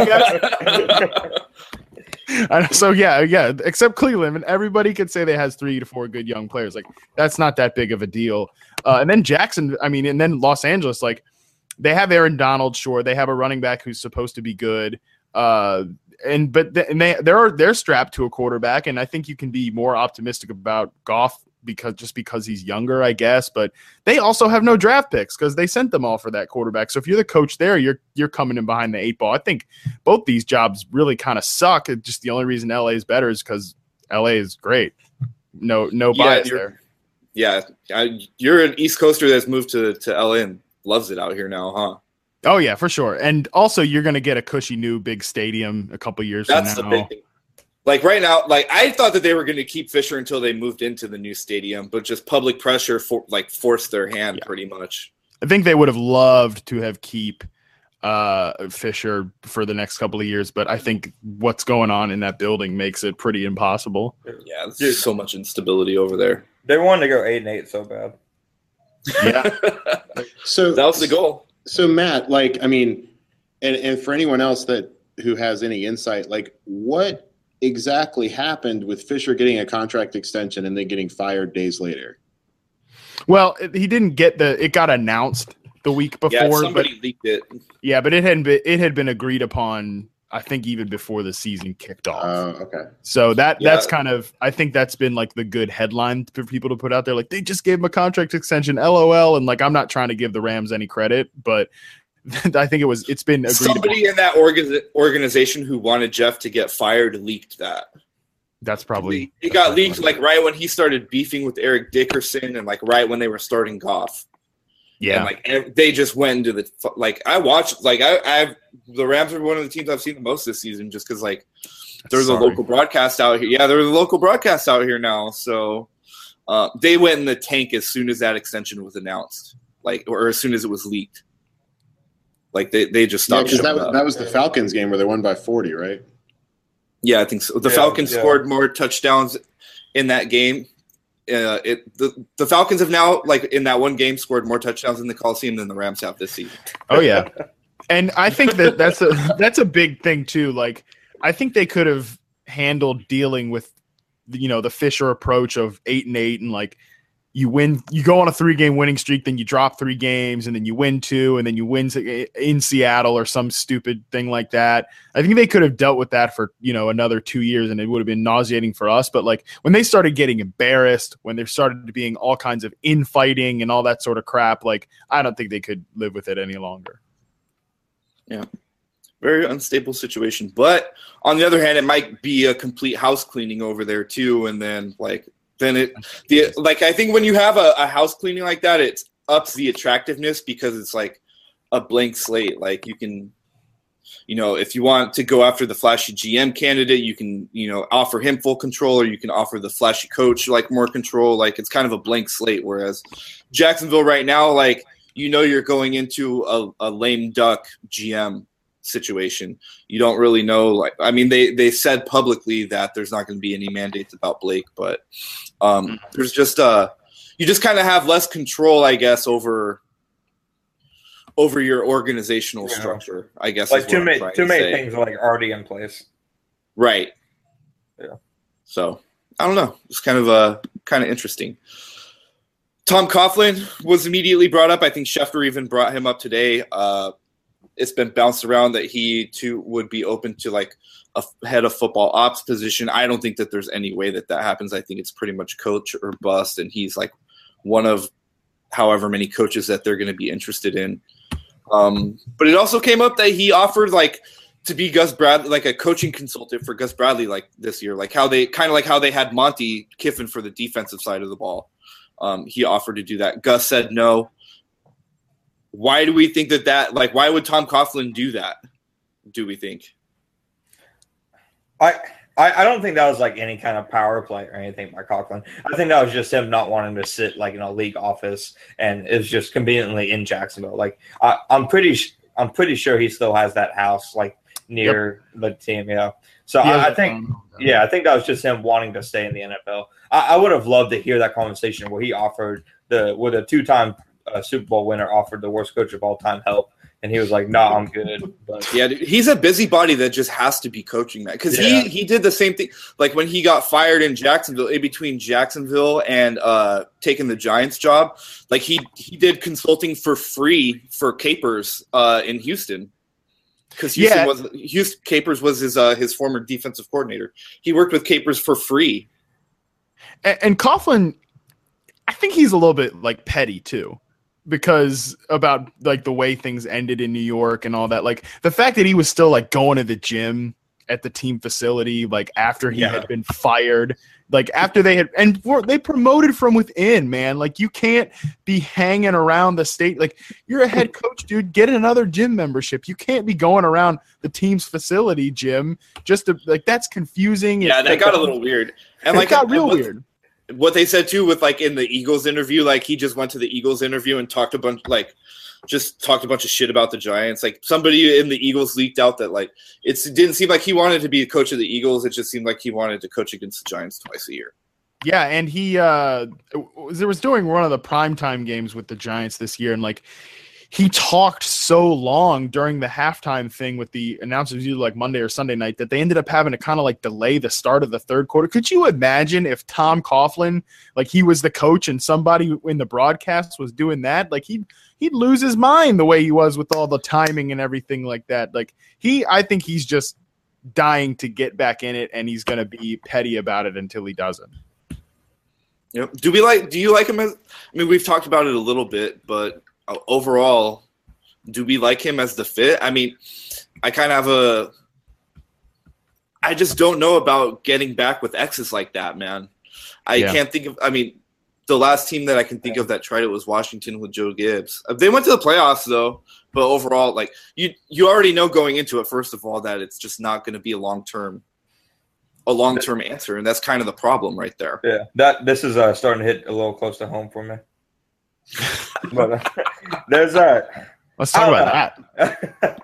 I guess. And so yeah, yeah. Except Cleveland, and everybody could say they has three to four good young players. Like that's not that big of a deal. Uh, and then Jackson, I mean, and then Los Angeles, like they have Aaron Donald. Sure, they have a running back who's supposed to be good. Uh, and but th- and they they're they're strapped to a quarterback, and I think you can be more optimistic about Goff because just because he's younger, I guess. But they also have no draft picks because they sent them all for that quarterback. So if you're the coach there, you're you're coming in behind the eight ball. I think both these jobs really kind of suck. It's just the only reason L A is better is because L A is great. No no yeah, bias you're, there. Yeah, I, you're an East Coaster that's moved to to L A and loves it out here now, huh? Oh, yeah, for sure. And also, you're going to get a cushy new big stadium a couple years That's from now. the big thing. Like right now, like I thought that they were going to keep Fisher until they moved into the new stadium, but just public pressure for like forced their hand yeah. pretty much. I think they would have loved to have keep uh, Fisher for the next couple of years, but I think what's going on in that building makes it pretty impossible. Yeah, there's Dude, so much instability over there. They wanted to go eight and eight so bad. Yeah. So that was the goal. So Matt, like, I mean, and, and for anyone else that who has any insight, like what exactly happened with Fisher getting a contract extension and then getting fired days later? Well, he didn't get the, it got announced the week before. Yeah, somebody but, leaked it. Yeah, but it hadn't been, it had been agreed upon, I think even before the season kicked off. Oh, uh, okay. So that yeah. that's kind of, I think that's been like the good headline for people to put out there. Like they just gave him a contract extension, L O L. And like, I'm not trying to give the Rams any credit, but I think it was, it's been agreed somebody upon. in that orga- organization who wanted Jeff to get fired leaked that. That's probably, it got leaked like right when he started beefing with Eric Dickerson and like right when they were starting Goff. Yeah, and like they just went into the like I watched like I I've the Rams are one of the teams I've seen the most this season just because like there's Sorry. a local broadcast out here. Yeah, there's a local broadcast out here now. So uh, they went in the tank as soon as that extension was announced, like or as soon as it was leaked. Like they, they just stopped. Yeah, because that was up. that was the Falcons game where they won by forty, right? Yeah, I think so. The yeah, Falcons yeah. scored more touchdowns in that game. Uh, it the, the Falcons have now, like in that one game, scored more touchdowns in the Coliseum than the Rams have this season. Oh yeah, and I think that that's a that's a big thing too. Like I think they could have handled dealing with, you know, the Fisher approach of eight and eight, and like you win, you go on a three game winning streak, then you drop three games, and then you win two, and then you win in Seattle or some stupid thing like that. I think they could have dealt with that for, you know, another two years, and it would have been nauseating for us. But like when they started getting embarrassed, when there started being all kinds of infighting and all that sort of crap, like I don't think they could live with it any longer. Yeah. Very unstable situation. But on the other hand, it might be a complete house cleaning over there too. And then like, then it, the like, I think when you have a, a house cleaning like that, it ups the attractiveness because it's like a blank slate. Like you can, you know, if you want to go after the flashy G M candidate, you can, you know, offer him full control, or you can offer the flashy coach like more control. Like it's kind of a blank slate. Whereas Jacksonville right now, like, you know, you're going into a, a lame duck G M situation. You don't really know. Like, I mean, they, they said publicly that there's not going to be any mandates about Blake, but um, there's just uh, you just kind of have less control, I guess, over over your organizational yeah. structure. I guess like too many too too many say. things are like already in place. Right. Yeah. So I don't know. It's kind of uh kind of interesting. Tom Coughlin was immediately brought up. I think Schefter even brought him up today. Uh, it's been bounced around that he too would be open to like a head of football ops position. I don't think that there's any way that that happens. I think it's pretty much coach or bust, and he's like one of however many coaches that they're going to be interested in. Um, but it also came up that he offered like to be Gus Bradley, like a coaching consultant for Gus Bradley, like this year, like how they kind of like how they had Monty Kiffin for the defensive side of the ball. Um, he offered to do that. Gus said no. Why do we think that that like why would Tom Coughlin do that? Do we think? I. I, I don't think that was like any kind of power play or anything by Coughlin. I think that was just him not wanting to sit like in a league office, and it was just conveniently in Jacksonville. Like I, I'm pretty, I'm pretty sure he still has that house like near yep. the team. Yeah. So I, I think, yeah, I think that was just him wanting to stay in the N F L. I, I would have loved to hear that conversation where he offered the with a two-time uh, Super Bowl winner offered the worst coach of all time help. And he was like, "No, nah, I'm good." But yeah, dude, he's a busybody that just has to be coaching that because yeah. he he did the same thing. Like when he got fired in Jacksonville, in between Jacksonville and uh, taking the Giants job, like he he did consulting for free for Capers uh, in Houston because Houston yeah. was Houston Capers was his uh, his former defensive coordinator. He worked with Capers for free. And, and Coughlin, I think he's a little bit like petty too. Because about like the way things ended in New York and all that, like the fact that he was still like going to the gym at the team facility, like after he yeah. had been fired, like after they had, and for, they promoted from within, man, like you can't be hanging around the state. Like you're a head coach, dude, get another gym membership. You can't be going around the team's facility gym just to like, that's confusing. Yeah. That got a little weird. And like, it got real weird. What they said too with like in the Eagles interview, like he just went to the Eagles interview and talked a bunch, like just talked a bunch of shit about the Giants. Like somebody in the Eagles leaked out that like it's, it didn't seem like he wanted to be a coach of the Eagles. It just seemed like he wanted to coach against the Giants twice a year. Yeah, and he uh, there was doing one of the primetime games with the Giants this year, and like he talked so long during the halftime thing with the announcers, either like Monday or Sunday night, that they ended up having to kind of like delay the start of the third quarter. Could you imagine if Tom Coughlin, like he was the coach and somebody in the broadcast was doing that? Like he'd, he'd lose his mind the way he was with all the timing and everything like that. Like he, I think he's just dying to get back in it, and he's going to be petty about it until he doesn't. Yep. Do we like, do you like him as, I mean, we've talked about it a little bit, but overall, do we like him as the fit? I mean, I kind of have a – I just don't know about getting back with exes like that, man. I yeah. can't think of – I mean, the last team that I can think of that tried it was Washington with Joe Gibbs. They went to the playoffs, though, but overall, like, you you already know going into it, first of all, that it's just not going to be a long-term a long-term answer, and that's kind of the problem right there. Yeah, that this is uh, starting to hit a little close to home for me. But uh, there's a let's talk about know. that.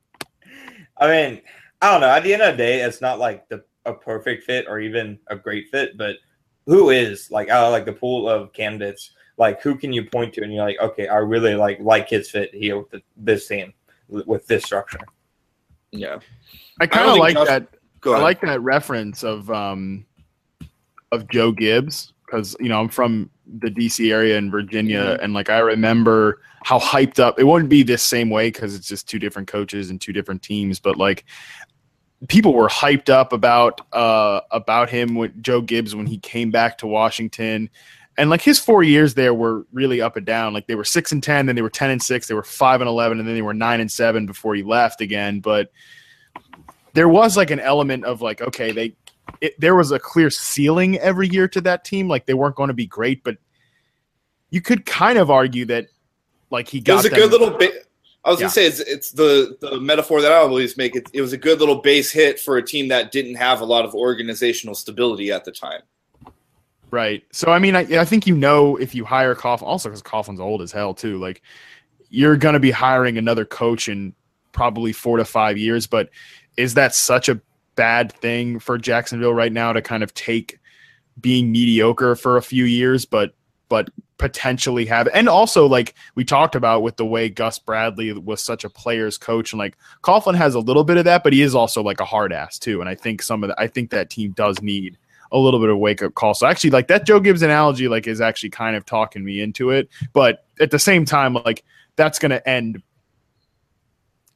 I mean, I don't know. At the end of the day, it's not like the a perfect fit or even a great fit, but who is like out of like the pool of candidates? Like who can you point to and you're like, okay, I really like like his fit here with the, this team with this structure. Yeah, I kind of like Josh, that. I like that reference of um of Joe Gibbs. Because, you know, I'm from the D C area in Virginia, mm-hmm. and, like, I remember how hyped up – it wouldn't be this same way because it's just two different coaches and two different teams, but, like, people were hyped up about uh, about him, with Joe Gibbs, when he came back to Washington. And, like, his four years there were really up and down. Like, they were six and ten, then they were ten and six, they were five and eleven, and then they were nine and seven before he left again. But there was, like, an element of, like, okay, they – It, there was a clear ceiling every year to that team. Like they weren't going to be great, but you could kind of argue that like he got it was a them. good little bit. I was yeah. gonna say it's, it's the, the metaphor that I always make. It, it was a good little base hit for a team that didn't have a lot of organizational stability at the time. Right. So, I mean, I, I think, you know, if you hire Coughlin, also because Coughlin's old as hell too, like you're going to be hiring another coach in probably four to five years, but is that such a bad thing for Jacksonville right now to kind of take being mediocre for a few years, but but potentially have, and also like we talked about with the way Gus Bradley was such a player's coach, and like Coughlin has a little bit of that, but he is also like a hard ass too. And I think some of the, I think that team does need a little bit of wake up call. So actually like that Joe Gibbs analogy like is actually kind of talking me into it, but at the same time, like that's going to end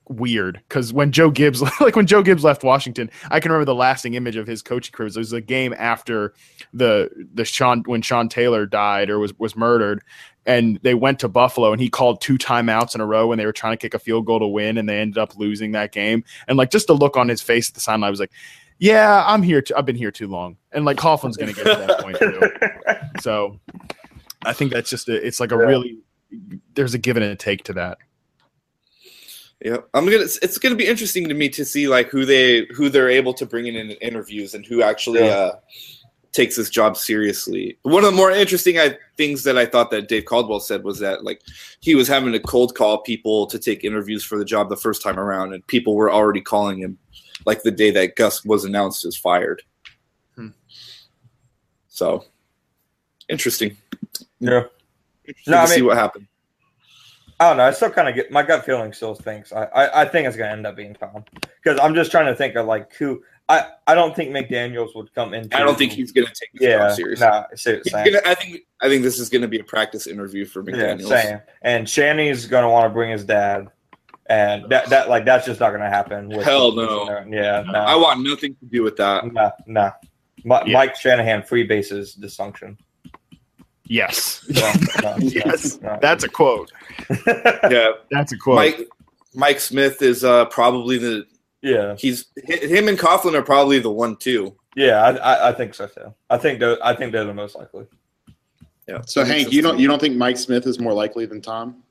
weird because when Joe Gibbs, like when Joe Gibbs left Washington, I can remember the lasting image of his coaching career. It was a game after the the Sean when Sean Taylor died or was was murdered, and they went to Buffalo and he called two timeouts in a row when they were trying to kick a field goal to win, and they ended up losing that game. And like just the look on his face at the sideline was like, "Yeah, I'm here. Too, I've been here too long." And like Coughlin's going to get to that point too. So I think that's just a, it's like a really there's a give and a take to that. Yeah, I'm gonna. It's gonna be interesting to me to see like who they who they're able to bring in in interviews and who actually Yeah. uh, takes this job seriously. One of the more interesting I, things that I thought that Dave Caldwell said was that like he was having to cold call people to take interviews for the job the first time around, and people were already calling him like the day that Gus was announced as fired. Hmm. So interesting. Yeah. Interesting No, to I see mean- what happened. I don't know. I still kind of get my gut feeling. Still thinks I, I, I think it's gonna end up being Tom because I'm just trying to think of like who I, I don't think McDaniels would come in. I don't think he's gonna take this yeah job seriously. nah, see what He's I'm saying. gonna, I think I think this is going to be a practice interview for Yeah, McDaniels. same. And Shanny's gonna want to bring his dad, and that that like that's just not gonna happen. With Hell with- no. Yeah, no, I want nothing to do with that. no, no. Mi- Yeah. Mike Shanahan free bases dysfunction. Yes. So, no, Yes. no. That's a quote. Yeah, That's a quote. Mike Mike Smith is uh, probably the yeah, he's hi- him and Coughlin are probably the one too. yeah. I, I I think so too. I think they're I think they're the most likely. Yeah. So Hank, you don't you don't think Mike Smith is more likely than Tom?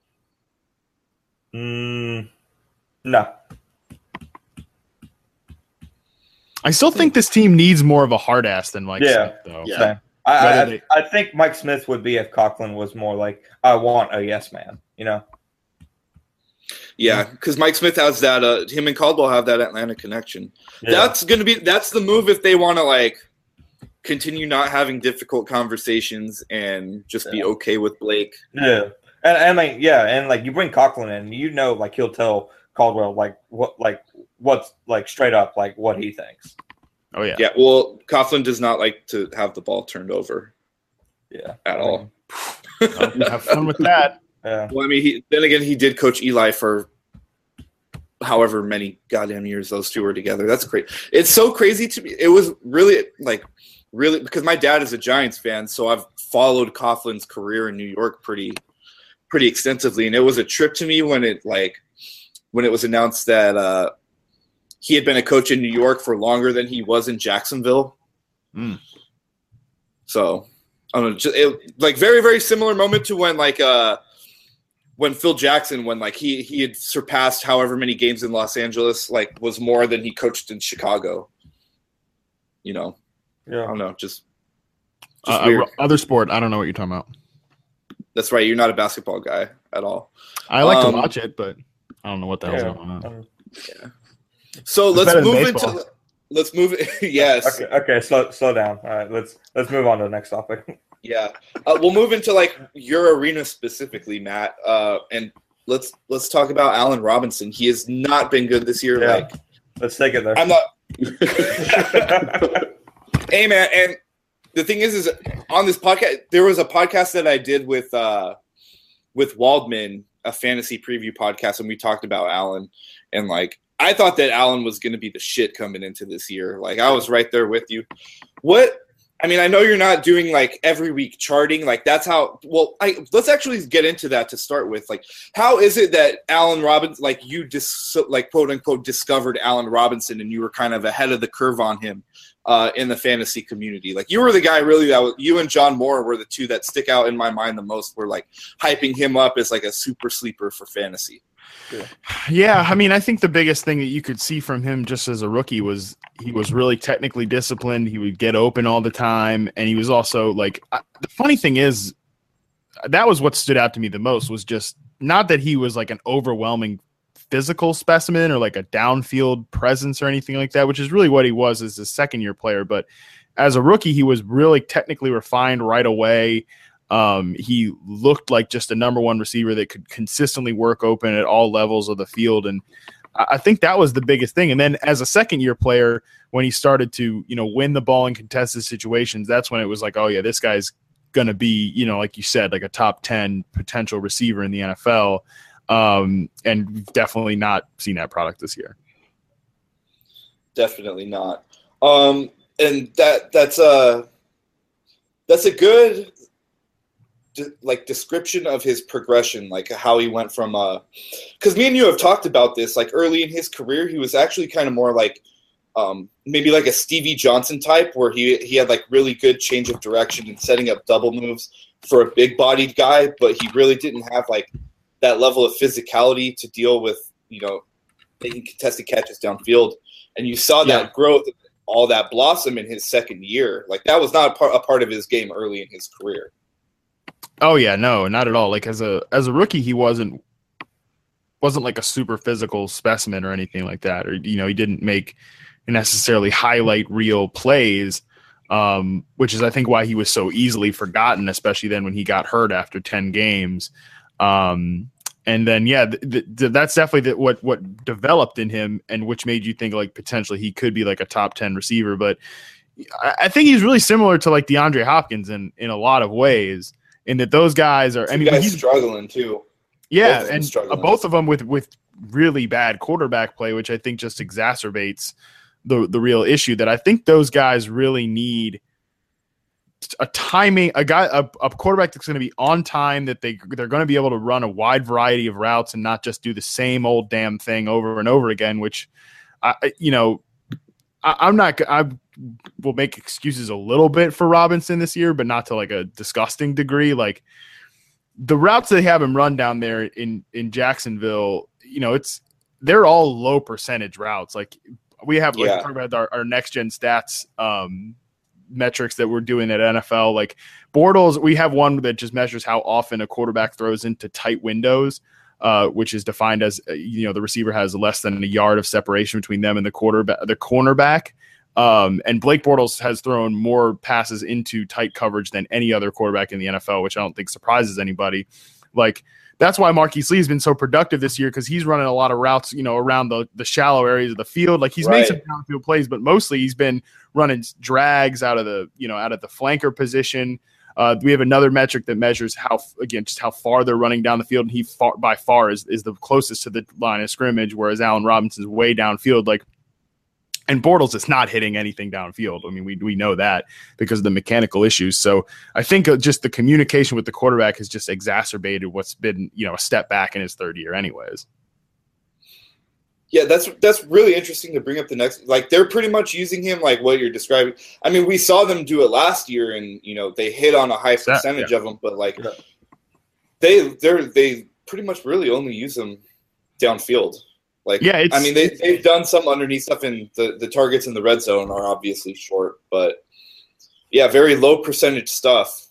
Mm, no. I still think this team needs more of a hard ass than Mike Yeah. Smith, though. Yeah. Same. I, I, Whether I, they- I think Mike Smith would be if Coughlin was more like, I want a yes man, you know? Yeah, because Mike Smith has that. Uh, him and Caldwell have that Atlanta connection. Yeah. That's gonna be that's the move if they want to like continue not having difficult conversations and just be Yeah. okay with Blake. Yeah. And, and like, yeah. And like, you bring Coughlin in, you know, like, he'll tell Caldwell, like, what, like, what's, like, straight up, like, what he thinks. Oh yeah. Yeah, well, Coughlin does not like to have the ball turned over Yeah. at all. Well, have fun with that. Yeah. Well, I mean, he, then again, he did coach Eli for however many goddamn years those two were together. That's great. It's so crazy to me. It was really like really because my dad is a Giants fan, so I've followed Coughlin's career in New York pretty pretty extensively, and it was a trip to me when it like when it was announced that uh, he had been a coach in New York for longer than he was in Jacksonville. Mm. So I don't know, just, it, like very very similar moment to when like uh. when Phil Jackson, when like he he had surpassed however many games in Los Angeles, like was more than he coached in Chicago. You know, I Yeah. don't know, just, just Uh, weird. uh, other sport, I don't know what you're talking about. That's right. You're not a basketball guy at all. I like Um, to watch it, but I don't know what the hell's Yeah. going on. Um, So It's let's better than move baseball. into let's move. Yes, Okay, okay, slow slow down. All right, let's let's move on to the next topic. yeah. Uh, we'll move into like your arena specifically, Matt. Uh, and let's let's talk about Allen Robinson. He has not been good this year. Yeah. Like Let's take it there. I'm not. Hey man, and the thing is, is on this podcast, there was a podcast that I did with uh, with Waldman, a fantasy preview podcast, and we talked about Allen, and like I thought that Allen was going to be the shit coming into this year. Like I was right there with you. What? I mean, I know you're not doing like every week charting. Like that's how. Well, I let's actually get into that to start with. Like, how is it that Allen Robinson, like you dis, like quote unquote discovered Allen Robinson, and you were kind of ahead of the curve on him uh, in the fantasy community? Like you were the guy really that was, you and John Moore were the two that stick out in my mind the most. Were like hyping him up as like a super sleeper for fantasy. Yeah, I mean, I think the biggest thing that you could see from him just as a rookie was he was really technically disciplined. He would get open all the time, and he was also like I, the funny thing is that was what stood out to me the most was just not that he was like an overwhelming physical specimen or like a downfield presence or anything like that, which is really what he was as a second year player. But as a rookie, he was really technically refined right away. Um, he looked like just a number one receiver that could consistently work open at all levels of the field. And I, I think that was the biggest thing. And then as a second year player, when he started to, you know, win the ball in contested situations, that's when it was like, oh yeah, this guy's going to be, you know, like you said, like a top ten potential receiver in the N F L. Um, and we've definitely not seen that product this year. Definitely not. Um, and that that's a that's a good de- like description of his progression, like how he went from uh, because me and you have talked about this. Like early in his career, he was actually kind of more like um, maybe like a Stevie Johnson type, where he he had like really good change of direction and setting up double moves for a big bodied guy, but he really didn't have like that level of physicality to deal with, you know, taking contested catches downfield. And you saw that Yeah. growth, all that blossom in his second year. Like that was not a part, a part of his game early in his career. Oh yeah, no, not at all. Like as a as a rookie, he wasn't wasn't like a super physical specimen or anything like that. Or you know, he didn't make necessarily highlight reel plays, um, which is I think why he was so easily forgotten, especially then when he got hurt after ten games. Um, and then yeah, th- th- that's definitely the, what what developed in him, and which made you think like potentially he could be like a top ten receiver. But I, I think he's really similar to like DeAndre Hopkins in in a lot of ways. In that those guys are, I Two mean, guys he's struggling too. yeah, both of them and uh, struggling. both of them with with really bad quarterback play, which I think just exacerbates the the real issue. That I think those guys really need a timing, a guy, a, a quarterback that's going to be on time, that they they're going to be able to run a wide variety of routes and not just do the same old damn thing over and over again. Which, I you know, I, I'm not. I will make excuses a little bit for Robinson this year, but not to like a disgusting degree. Like the routes they have him run down there in in Jacksonville, you know, it's they're all low percentage routes. Like we have like Yeah. talking about our, our next gen stats um, metrics that we're doing at N F L. Like Bortles, we have one that just measures how often a quarterback throws into tight windows, uh, which is defined as uh, you know the receiver has less than a yard of separation between them and the quarterback, the cornerback. Um, and Blake Bortles has thrown more passes into tight coverage than any other quarterback in the N F L, which I don't think surprises anybody. Like that's why Marquise Lee has been so productive this year, because he's running a lot of routes, you know, around the, the shallow areas of the field. Like he's Right. made some downfield plays, but mostly he's been running drags out of the, you know, out of the flanker position. Uh, we have another metric that measures how, again, just how far they're running down the field. And he far, by far is, is the closest to the line of scrimmage, whereas Allen Robinson's way downfield. Like, and Bortles is not hitting anything downfield. I mean, we we know that because of the mechanical issues. So I think uh, just the communication with the quarterback has just exacerbated what's been, you know, a step back in his third year anyways. Yeah, that's that's really interesting to bring up the next. Like they're pretty much using him like what you're describing. I mean, we saw them do it last year, and you know they hit on a high That- percentage yeah. of them. But like Yeah. they they're they pretty much really only use them downfield. Like Yeah, it's- I mean they they've done some underneath stuff, and the the targets in the red zone are obviously short, but yeah, very low percentage stuff.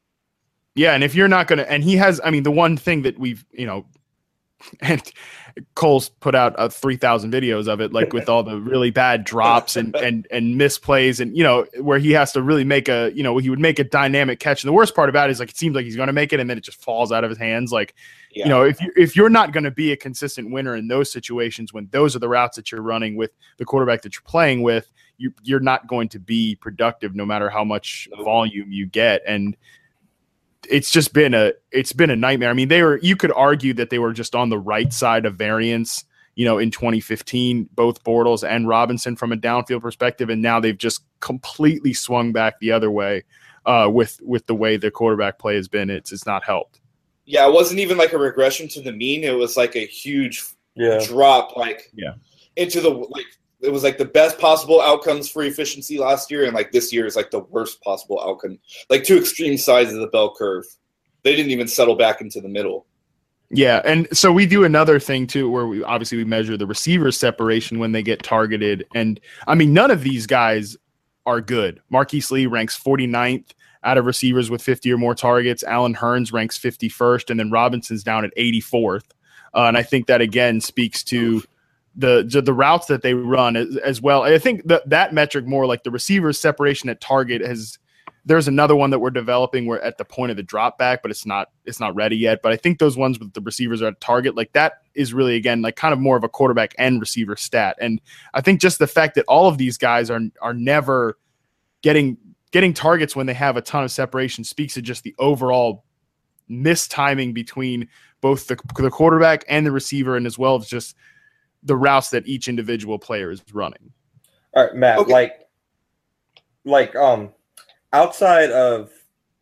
Yeah, and if you're not going to – and he has – I mean, the one thing that we've, you know – and Cole's put out uh, three thousand videos of it, like with all the really bad drops and, and, and misplays and, you know, where he has to really make a – you know, he would make a dynamic catch. And the worst part about it is, like, it seems like he's going to make it and then it just falls out of his hands. Like, Yeah. you know, if, you, if you're not going to be a consistent winner in those situations when those are the routes that you're running with the quarterback that you're playing with, you, you're not going to be productive no matter how much volume you get. And – it's just been a it's been a nightmare. I mean, they were you could argue that they were just on the right side of variance, you know, in twenty fifteen, both Bortles and Robinson from a downfield perspective, and now they've just completely swung back the other way uh, with with the way the quarterback play has been. It's it's not helped. Yeah, it wasn't even like a regression to the mean. It was like a huge Yeah. drop, like Yeah. into the like. It was like the best possible outcomes for efficiency last year, and like this year is like the worst possible outcome. Like two extreme sides of the bell curve. They didn't even settle back into the middle. Yeah, and so we do another thing too, where we obviously we measure the receiver separation when they get targeted, and I mean none of these guys are good. Marquise Lee ranks forty-ninth out of receivers with fifty or more targets. Allen Hurns ranks fifty-first, and then Robinson's down at eighty-fourth. Uh, and I think that again speaks to the the, the routes that they run as, as well. I think that that metric more like the receiver separation at target has. There's another one that we're developing where at the point of the drop back, but it's not it's not ready yet. But I think those ones with the receivers are at target, like that is really, again, like kind of more of a quarterback and receiver stat. And I think just the fact that all of these guys are are never getting getting targets when they have a ton of separation speaks to just the overall mistiming between both the, the quarterback and the receiver, and as well as just the routes that each individual player is running. All right, Matt, Okay. like, like, um, outside of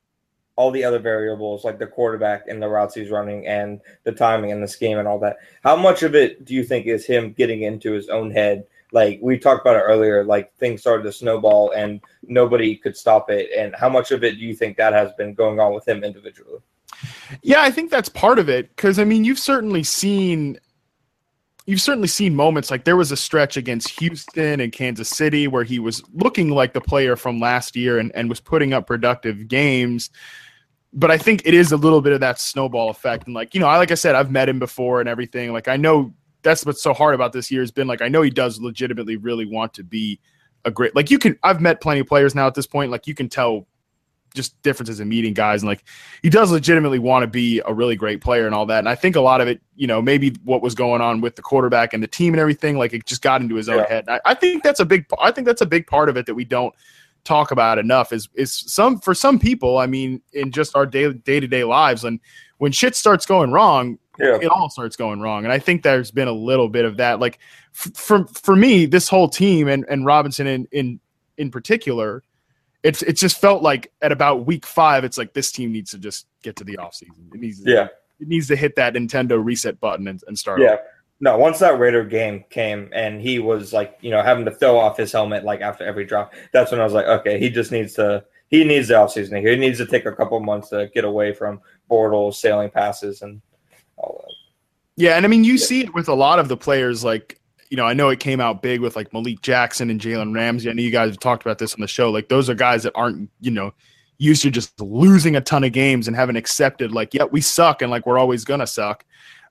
all the other variables, like the quarterback and the routes he's running and the timing and the scheme and all that, how much of it do you think is him getting into his own head? Like we talked about it earlier, like things started to snowball and nobody could stop it. And how much of it do you think that has been going on with him individually? Yeah, I think that's part of it. Cause I mean, you've certainly seen, you've certainly seen moments like there was a stretch against Houston and Kansas City where he was looking like the player from last year and, and was putting up productive games. But I think it is a little bit of that snowball effect. And like, you know, I, like I said, I've met him before and everything. Like I know that's what's so hard about this year has been like, I know he does legitimately really want to be a great, like you can, I've met plenty of players now at this point. Like you can tell just differences in meeting guys. And like, he does legitimately want to be a really great player and all that. And I think a lot of it, you know, maybe what was going on with the quarterback and the team and everything, like it just got into his own Yeah. head. I, I think that's a big, I think that's a big part of it that we don't talk about enough is, is some, for some people, I mean, in just our day, day-to-day lives. And when shit starts going wrong, Yeah. it all starts going wrong. And I think there's been a little bit of that. Like f- for, for me, this whole team and, and Robinson in, in, in particular, it's, it just felt like at about week five, it's like, this team needs to just get to the off season. It needs, Yeah. it needs to hit that Nintendo reset button and, and start. Yeah. No, once that Raider game came and he was like, you know, having to throw off his helmet like after every drop, that's when I was like, okay, he just needs to, he needs the offseason here. He needs to take a couple months to get away from Bortles, sailing passes, and all that. Yeah, and I mean, you see it with a lot of the players. Like, you know, I know it came out big with like Malik Jackson and Jalen Ramsey. I know you guys have talked about this on the show. Like, those are guys that aren't, you know, used to just losing a ton of games and haven't accepted like, yeah, we suck and like we're always gonna suck.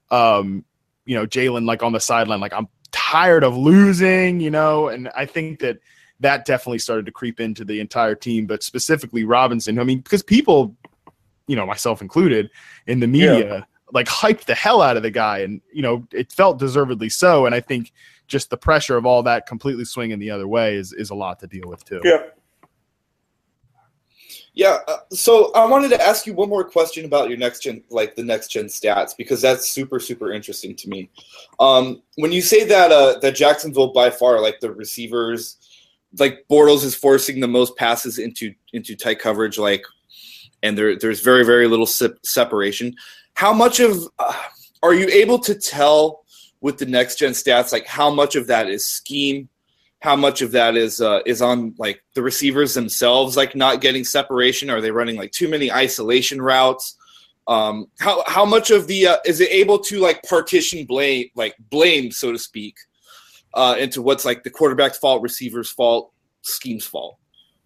Um, you know, Jalen like on the sideline, like I'm tired of losing, you know, and I think that that definitely started to creep into the entire team, but specifically Robinson. I mean, because people, you know, myself included, in the media, Yeah. like hyped the hell out of the guy, and you know, it felt deservedly so. And I think just the pressure of all that completely swinging the other way is is a lot to deal with too. Yeah. Yeah, uh, so I wanted to ask you one more question about your next gen, like the next gen stats, because that's super, super interesting to me. Um, when you say that uh, that Jacksonville by far, like the receivers, like Bortles is forcing the most passes into into tight coverage, like, and there there's very, very little se- separation. How much of uh, are you able to tell with the next gen stats, like how much of that is scheme? How much of that is uh, is on like the receivers themselves, like not getting separation? Are they running like too many isolation routes? Um, how how much of the uh, is it able to like partition blame, like blame, so to speak, uh, into what's like the quarterback's fault, receiver's fault, scheme's fault?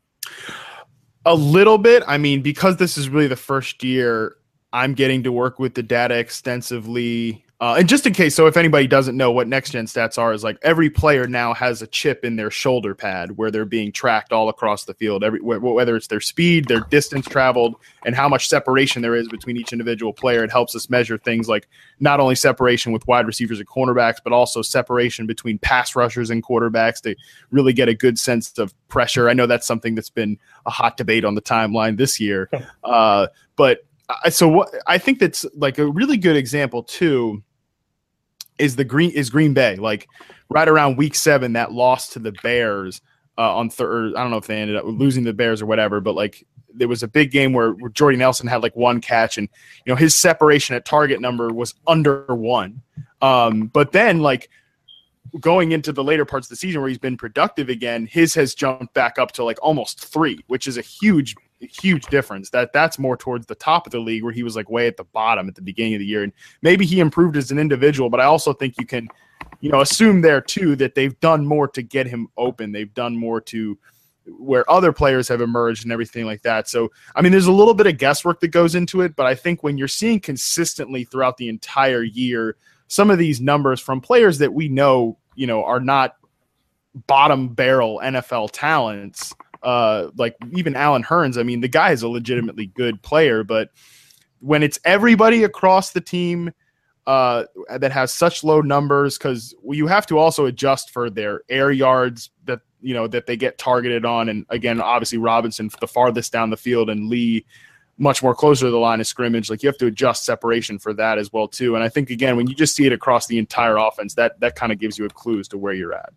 A little bit. I mean, because this is really the first year I'm getting to work with the data extensively. Uh, and just in case, so if anybody doesn't know what next gen stats are, is like every player now has a chip in their shoulder pad where they're being tracked all across the field, every wh- whether it's their speed, their distance traveled, and how much separation there is between each individual player. It helps us measure things like not only separation with wide receivers and cornerbacks, but also separation between pass rushers and quarterbacks to really get a good sense of pressure. I know that's something that's been a hot debate on the timeline this year. Uh, but I, so what I think that's like a really good example too is the green is Green Bay. Like right around week seven, that loss to the Bears uh, on third. I don't know if they ended up losing the Bears or whatever, but like there was a big game where, where Jordy Nelson had like one catch, and you know his separation at target number was under one. Um, but then like going into the later parts of the season where he's been productive again, his has jumped back up to like almost three, which is a huge, huge difference. That that's more towards the top of the league where he was like way at the bottom at the beginning of the year. And maybe he improved as an individual, but I also think you can, you know, assume there too that they've done more to get him open. They've done more to where other players have emerged and everything like that. So, I mean, there's a little bit of guesswork that goes into it, but I think when you're seeing consistently throughout the entire year, some of these numbers from players that we know, you know, are not bottom barrel N F L talents, uh, like even Allen Hurns. I mean, the guy is a legitimately good player, but when it's everybody across the team uh, that has such low numbers, because you have to also adjust for their air yards that, you know, that they get targeted on. And again, obviously Robinson the farthest down the field and Lee much more closer to the line of scrimmage. Like you have to adjust separation for that as well too. And I think again, when you just see it across the entire offense, that that kind of gives you a clue as to where you're at.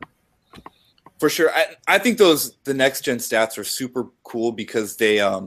For sure. I, I think those the next gen stats are super cool because they um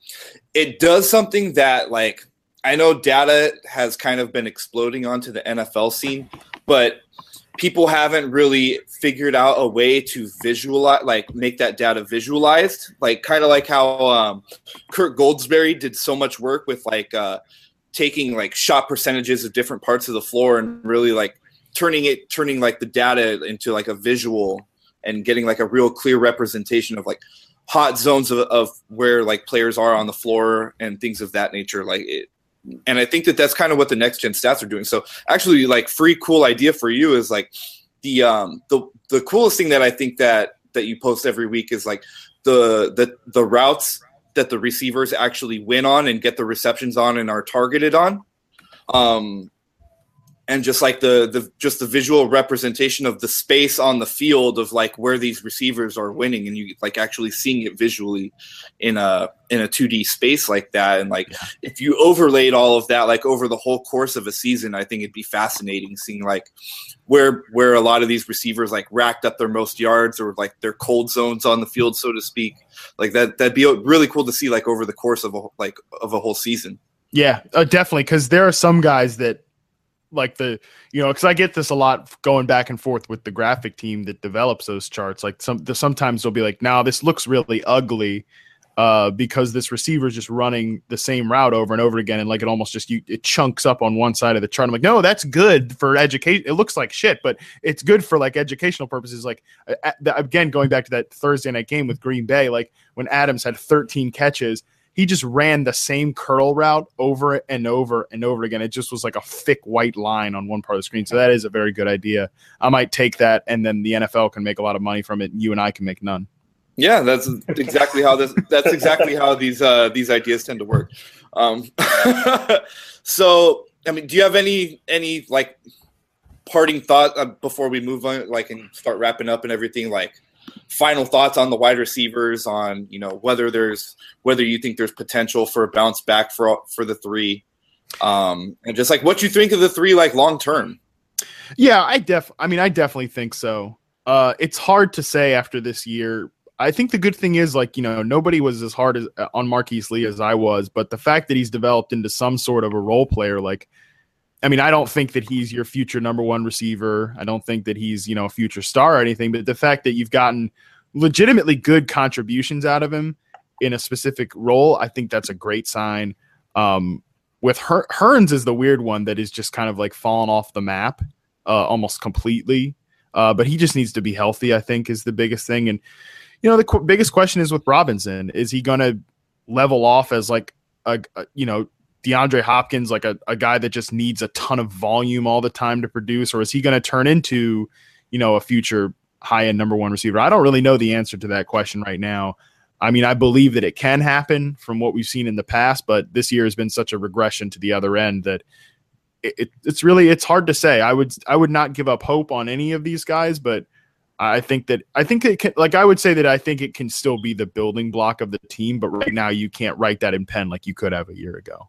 it does something that like I know data has kind of been exploding onto the N F L scene, but people haven't really figured out a way to visualize, like make that data visualized, like kind of like how um, Kurt Goldsberry did so much work with like uh, taking like shot percentages of different parts of the floor and really like turning it, turning like the data into like a visual and getting like a real clear representation of like hot zones of, of where like players are on the floor and things of that nature. Like it, and I think that that's kind of what the next gen stats are doing. So actually like free cool idea for you is like the, um, the, the coolest thing that I think that, that you post every week is like the, the, the routes that the receivers actually win on and get the receptions on and are targeted on. Um, and just like the, the, just the visual representation of the space on the field of like where these receivers are winning and you like actually seeing it visually in a, in a two D space like that. And like, yeah. if you overlaid all of that, like over the whole course of a season, I think it'd be fascinating seeing like where, where a lot of these receivers like racked up their most yards or like their cold zones on the field, so to speak. Like that, that'd be really cool to see like over the course of a, like of a whole season. Yeah, uh, definitely. Cause there are some guys that, like the, you know, because I get this a lot going back and forth with the graphic team that develops those charts. Like some, the, sometimes they'll be like, "Now this looks really ugly uh, because this receiver is just running the same route over and over again, and like it almost just you it chunks up on one side of the chart." I'm like, "No, that's good for education. It looks like shit, but it's good for like educational purposes." Like uh, again, going back to that Thursday night game with Green Bay, like when Adams had thirteen catches. He just ran the same curl route over and over and over again. It just was like a thick white line on one part of the screen. So that is a very good idea. I might take that, and then the N F L can make a lot of money from it, and you and I can make none. Yeah, that's exactly how this. That's exactly how these uh, these ideas tend to work. Um, so, I mean, do you have any any like parting thought uh, before we move on, like, and start wrapping up and everything, like? Final thoughts on the wide receivers, on you know whether there's whether you think there's potential for a bounce back for for the three, um, and just like what you think of the three like long term. Yeah, I def I mean I definitely think so. Uh, it's hard to say after this year. I think the good thing is like you know nobody was as hard as uh, on Marquise Lee as I was, but the fact that he's developed into some sort of a role player, like. I mean, I don't think that he's your future number one receiver. I don't think that he's, you know, a future star or anything, but the fact that you've gotten legitimately good contributions out of him in a specific role, I think that's a great sign. Um, with Her- Hearns is the weird one that is just kind of like fallen off the map uh, almost completely. Uh, but he just needs to be healthy, I think, is the biggest thing. And, you know, the qu- biggest question is with Robinson, is he going to level off as like, a, a you know, DeAndre Hopkins, like a, a guy that just needs a ton of volume all the time to produce, or is he going to turn into, you know, a future high-end number one receiver? I don't really know the answer to that question right now. I mean, I believe that it can happen from what we've seen in the past, but this year has been such a regression to the other end that it, it, it's really, it's hard to say. I would, I would not give up hope on any of these guys, but I think that, I think it can, like, I would say that I think it can still be the building block of the team, but right now you can't write that in pen like you could have a year ago.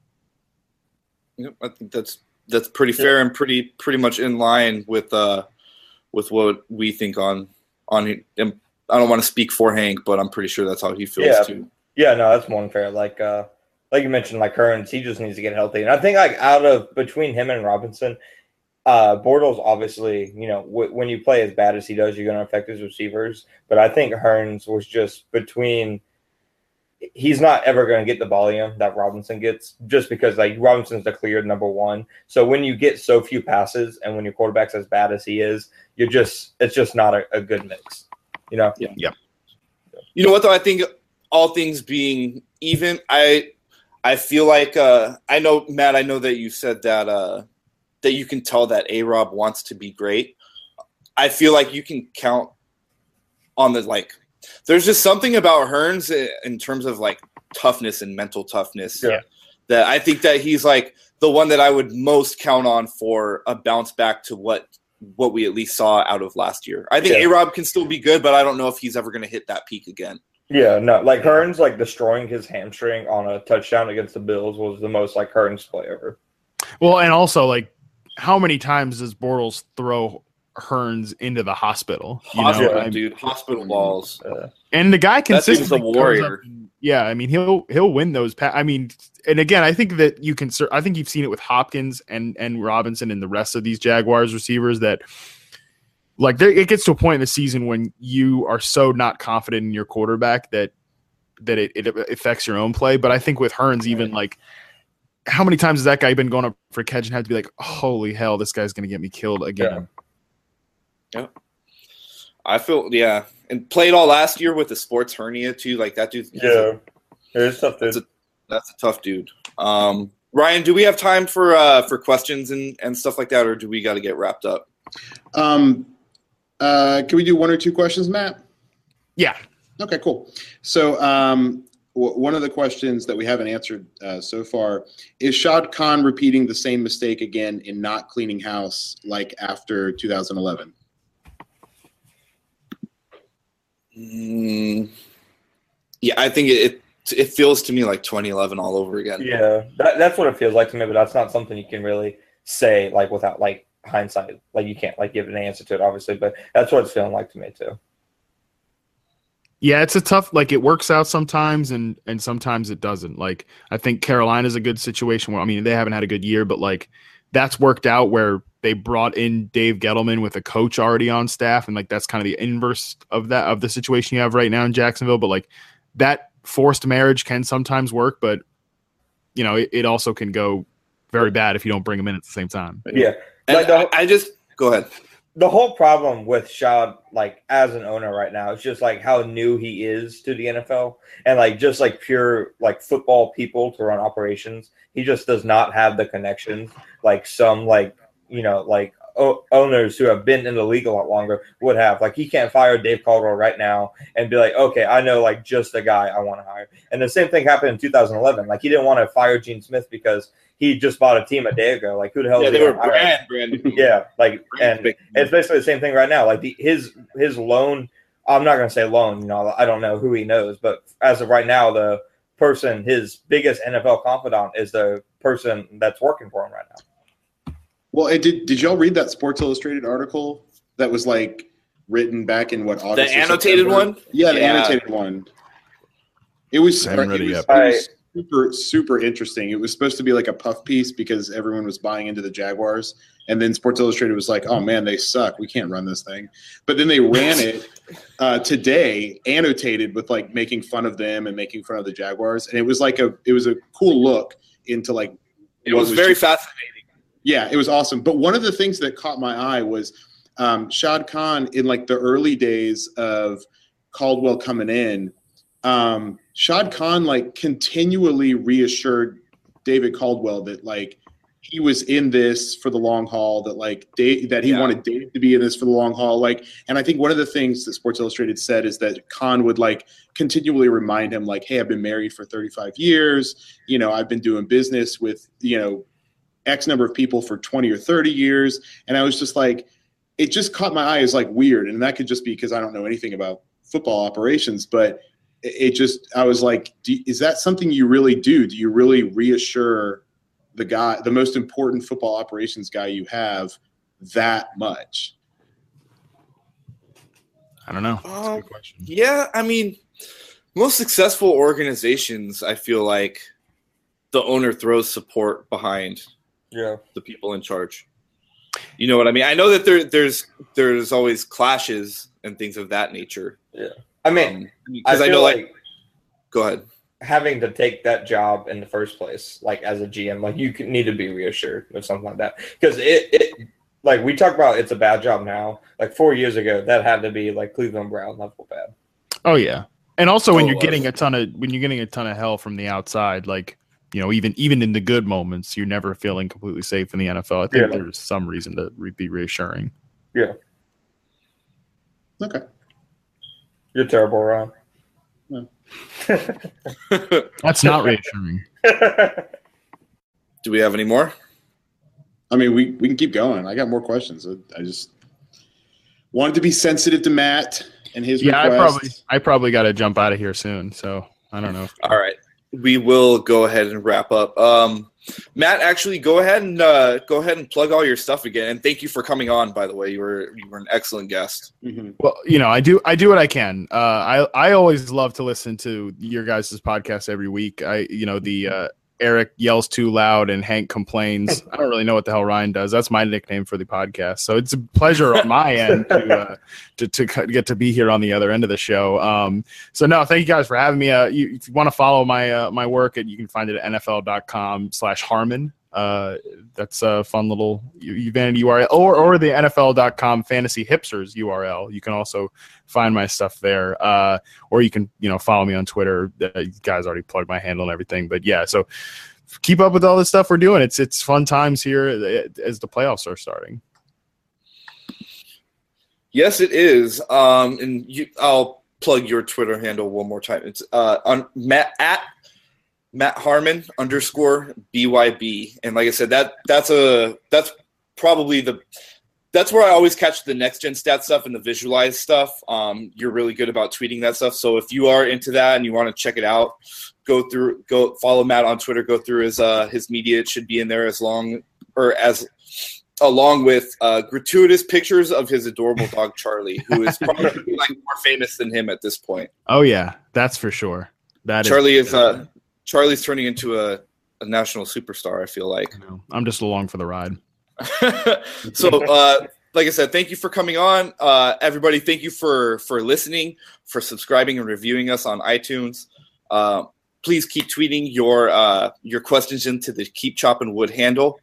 Yep, I think that's that's pretty fair and pretty pretty much in line with uh with what we think on on. I don't want to speak for Hank, but I'm pretty sure that's how he feels yeah. too. Yeah, no, that's more fair. Like uh, like you mentioned, like Hearns, he just needs to get healthy, and I think like out of between him and Robinson, uh, Bortles obviously, you know, w- when you play as bad as he does, you're going to affect his receivers. But I think Hearns was just between. He's not ever going to get the volume that Robinson gets just because like Robinson's the clear number one. So when you get so few passes and when your quarterback's as bad as he is, you're just, it's just not a, a good mix, you know? Yeah. yeah. You know what though? I think all things being even, I, I feel like, uh, I know Matt, I know that you said that, uh, that you can tell that A-Rob wants to be great. I feel like you can count on the, like, there's just something about Hearns in terms of like toughness and mental toughness yeah. that I think that he's like the one that I would most count on for a bounce back to what what we at least saw out of last year. I think yeah. A-Rob can still be good, but I don't know if he's ever going to hit that peak again. Yeah, no, like Hearns, like destroying his hamstring on a touchdown against the Bills was the most like Hearns play ever. Well, and also like, how many times does Bortles throw Hearns into the hospital? You Hospital, know, I mean, dude, hospital balls. Uh, and the guy That dude's consistently a goes warrior. up and- yeah, I mean he'll he'll win those. Pa- I mean, and again, I think that you can. I think you've seen it with Hopkins and and Robinson and the rest of these Jaguars receivers that. Like there, it gets to a point in the season when you are so not confident in your quarterback that that it, it affects your own play. But I think with Hearns, even like how many times has that guy been going up for a catch and had to be like, holy hell, this guy's going to get me killed again. Yeah. I feel yeah, and played all last year with a sports hernia too. Like that dude. yeah, it's tough, dude. That's a, that's a tough dude. Um, Ryan, do we have time for uh, for questions and, and stuff like that, or do we got to get wrapped up? Um, uh, can we do one or two questions, Matt? Yeah. Okay, cool. So um, w- one of the questions that we haven't answered uh, so far is Shad Khan repeating the same mistake again in not cleaning house like after two thousand eleven? Mm, yeah, I think it, it it feels to me like twenty eleven all over again. Yeah, that, that's what it feels like to me, but that's not something you can really say like without like hindsight. Like you can't like give an answer to it, obviously, but that's what it's feeling like to me too. Yeah, it's a tough, like it works out sometimes and and sometimes it doesn't. Like I think Carolina's a good situation where, I mean, they haven't had a good year, but like that's worked out where they brought in Dave Gettleman with a coach already on staff. And like, that's kind of the inverse of that, of the situation you have right now in Jacksonville. But like that forced marriage can sometimes work, but you know, it, it also can go very bad if you don't bring them in at the same time. Yeah, And like the, I, I just go ahead. the whole problem with Shad, like as an owner right now, is just like how new he is to the N F L and like just like pure like football people to run operations. He just does not have the connections like some like you know like o- owners who have been in the league a lot longer would have. Like he can't fire Dave Caldwell right now and be like, okay, I know like just the guy I want to hire. And the same thing happened in two thousand eleven. Like he didn't want to fire Gene Smith because he just bought a team a day ago. Like who the hell? Yeah, is he they were gonna hire? brand, brand. Yeah, like Brand and big. it's basically the same thing right now. Like the, his his loan, I'm not gonna say loan. You know, I don't know who he knows, but as of right now, the person, his biggest N F L confidant, is the person that's working for him right now. Well, it did did y'all read that Sports Illustrated article that was like written back in what August? The or annotated September? one? Yeah, the Yeah. annotated one. It was, I haven't it read it was, yet. it was super super interesting. It was supposed to be like a puff piece because everyone was buying into the Jaguars, and then Sports Illustrated was like, "Oh man, they suck. We can't run this thing." But then they ran it uh, today, annotated with like making fun of them and making fun of the Jaguars, and it was like a it was a cool look into like It what was very just- fascinating. Yeah, it was awesome. But one of the things that caught my eye was um, Shad Khan in like the early days of Caldwell coming in. Um, Shad Khan like continually reassured David Caldwell that like he was in this for the long haul, that like Dave, that he Yeah. wanted Dave to be in this for the long haul. Like, and I think one of the things that Sports Illustrated said is that Khan would like continually remind him like, hey, I've been married for thirty-five years. You know, I've been doing business with, you know, X number of people for twenty or thirty years. And I was just like, it just caught my eye as like weird. And that could just be because I don't know anything about football operations, but it just, I was like, do, is that something you really do? Do you really reassure the guy, the most important football operations guy you have that much? I don't know. That's a Um, good question. Yeah, I mean, most successful organizations, I feel like the owner throws support behind Yeah, the people in charge. You know what I mean? I know that there, there's there's always clashes and things of that nature. I mean, Because I, I, feel know, like, like, go ahead. having to take that job in the first place, like as a G M, like you can, need to be reassured or something like that. Because it, it, like we talk about, it's a bad job now. Like four years ago, that had to be like Cleveland Brown level bad. Oh yeah. And also when Oh, you're uh, getting a ton of when you're getting a ton of hell from the outside, like, you know, even even in the good moments, you're never feeling completely safe in the N F L. I think Yeah. there's some reason to re- be reassuring. Yeah, Okay. you're terrible, Ron. That's not reassuring. Do we have any more? I mean, we, we can keep going. I got more questions. I, I just wanted to be sensitive to Matt. and his yeah, requests. I probably I probably got to jump out of here soon. So I don't know. All right, we will go ahead and wrap up. Um, Matt, actually, go ahead and uh, go ahead and plug all your stuff again. And thank you for coming on. By the way, you were you were an excellent guest. Mm-hmm. Well, you know, I do I do what I can. Uh, I I always love to listen to your guys' podcast every week. I you know the uh, Eric yells too loud and Hank complains. I don't really know what the hell Ryan does. That's my nickname for the podcast. So it's a pleasure on my end to, uh, to to get to be here on the other end of the show. Um, so no, thank you guys for having me. Uh, you, if you want to follow my uh, my work, you can find it at N F L dot com slash Harmon. Uh, that's a fun little vanity U R L, or or the N F L dot com Fantasy Hipsters U R L. You can also find my stuff there, uh, or you can you know follow me on Twitter. Uh, you guys already plugged my handle and everything, but yeah. So keep up with all the stuff we're doing. It's it's fun times here as the playoffs are starting. Yes, it is. Um, and you, I'll plug your Twitter handle one more time. It's uh, on Matt at. Matt Harmon underscore B Y B. And like I said, that that's a that's probably the that's where I always catch the next gen stat stuff and the visualized stuff. Um, you're really good about tweeting that stuff. So if you are into that and you want to check it out, go through go follow Matt on Twitter, go through his uh his media. It should be in there as long or as along with uh, gratuitous pictures of his adorable dog Charlie, who is probably like more famous than him at this point. Oh yeah, that's for sure. That Charlie is, is uh Charlie's turning into a, a national superstar, I feel like. I know. I'm just along for the ride. So, uh, like I said, thank you for coming on. Uh, everybody, thank you for, for listening, for subscribing and reviewing us on iTunes. Uh, please keep tweeting your uh, your questions into the Keep Choppin' Wood handle.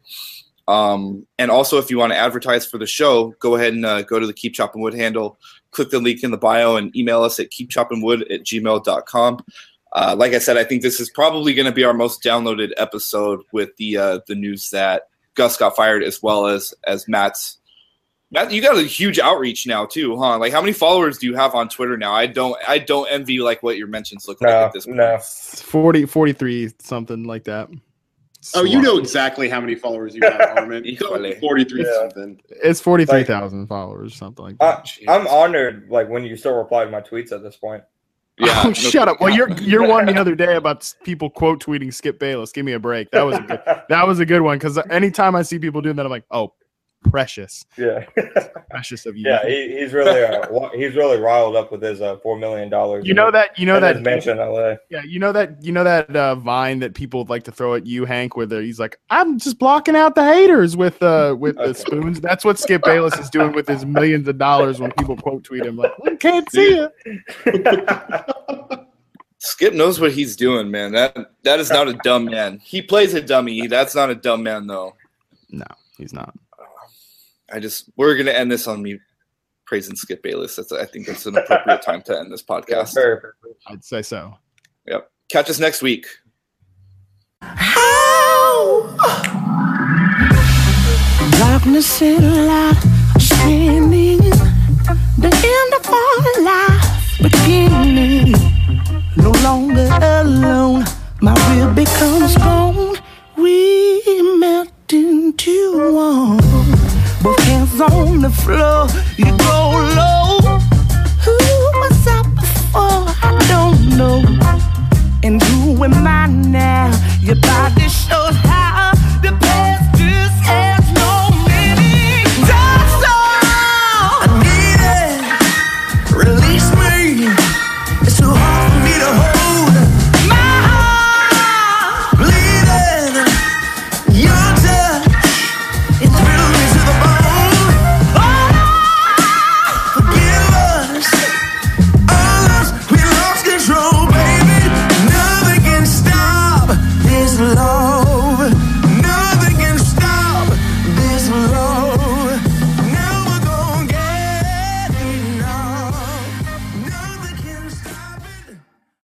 Um, and also, if you want to advertise for the show, go ahead and uh, go to the Keep Choppin' Wood handle, click the link in the bio, and email us at keepchoppinwood at gmail dot com. Uh, like I said, I think this is probably going to be our most downloaded episode with the uh, the news that Gus got fired, as well as as Matt's. Matt, you got a huge outreach now too, huh? Like, how many followers do you have on Twitter now? I don't, I don't envy like what your mentions look like No, at this point. no. forty, forty-three, something like that. Oh, you know exactly how many followers you have, Harmon. Híjole. forty-three Yeah. something. It's forty-three thousand followers, something like I, that. I'm honored, like, when you still reply to my tweets at this point. Yeah, Oh, no- shut up. Well, you're you're one the other day about people quote tweeting Skip Bayless. Give me a break. That was a good, that was a good one, because anytime I see people doing that, I'm like, oh, precious, Yeah, precious of you. yeah. He, he's really uh, wa- he's really riled up with his uh, four million dollars. You know that you know that mansion in L A. yeah you know that you know that uh, Vine that people like to throw at you, Hank, where they're- he's like, I'm just blocking out the haters with uh with the Okay. spoons. That's what Skip Bayless is doing with his millions of dollars when people quote tweet him like, I can't see you. Skip knows what he's doing, man. That that is not a dumb man. He plays a dummy. That's not a dumb man, though. No, he's not. I just we're gonna end this on me praising Skip Bayless. That's I think that's an appropriate time to end this podcast. Very- I'd say so. Yep. Catch us next week. Darkness and light standing, the end of our life beginning. No longer alone, my will becomes bone. We melt into one. Both hands on the floor, you go low. Who was up before? I don't know. And who am I now? Your body shows how the past just has no meaning. That's all I needed. Release me. It's too hard for me to hold. My heart bleeding. Your touch, it thrilled me to the bone. Oh, forgive us. All us, we lost control, baby. Nothing can stop this love.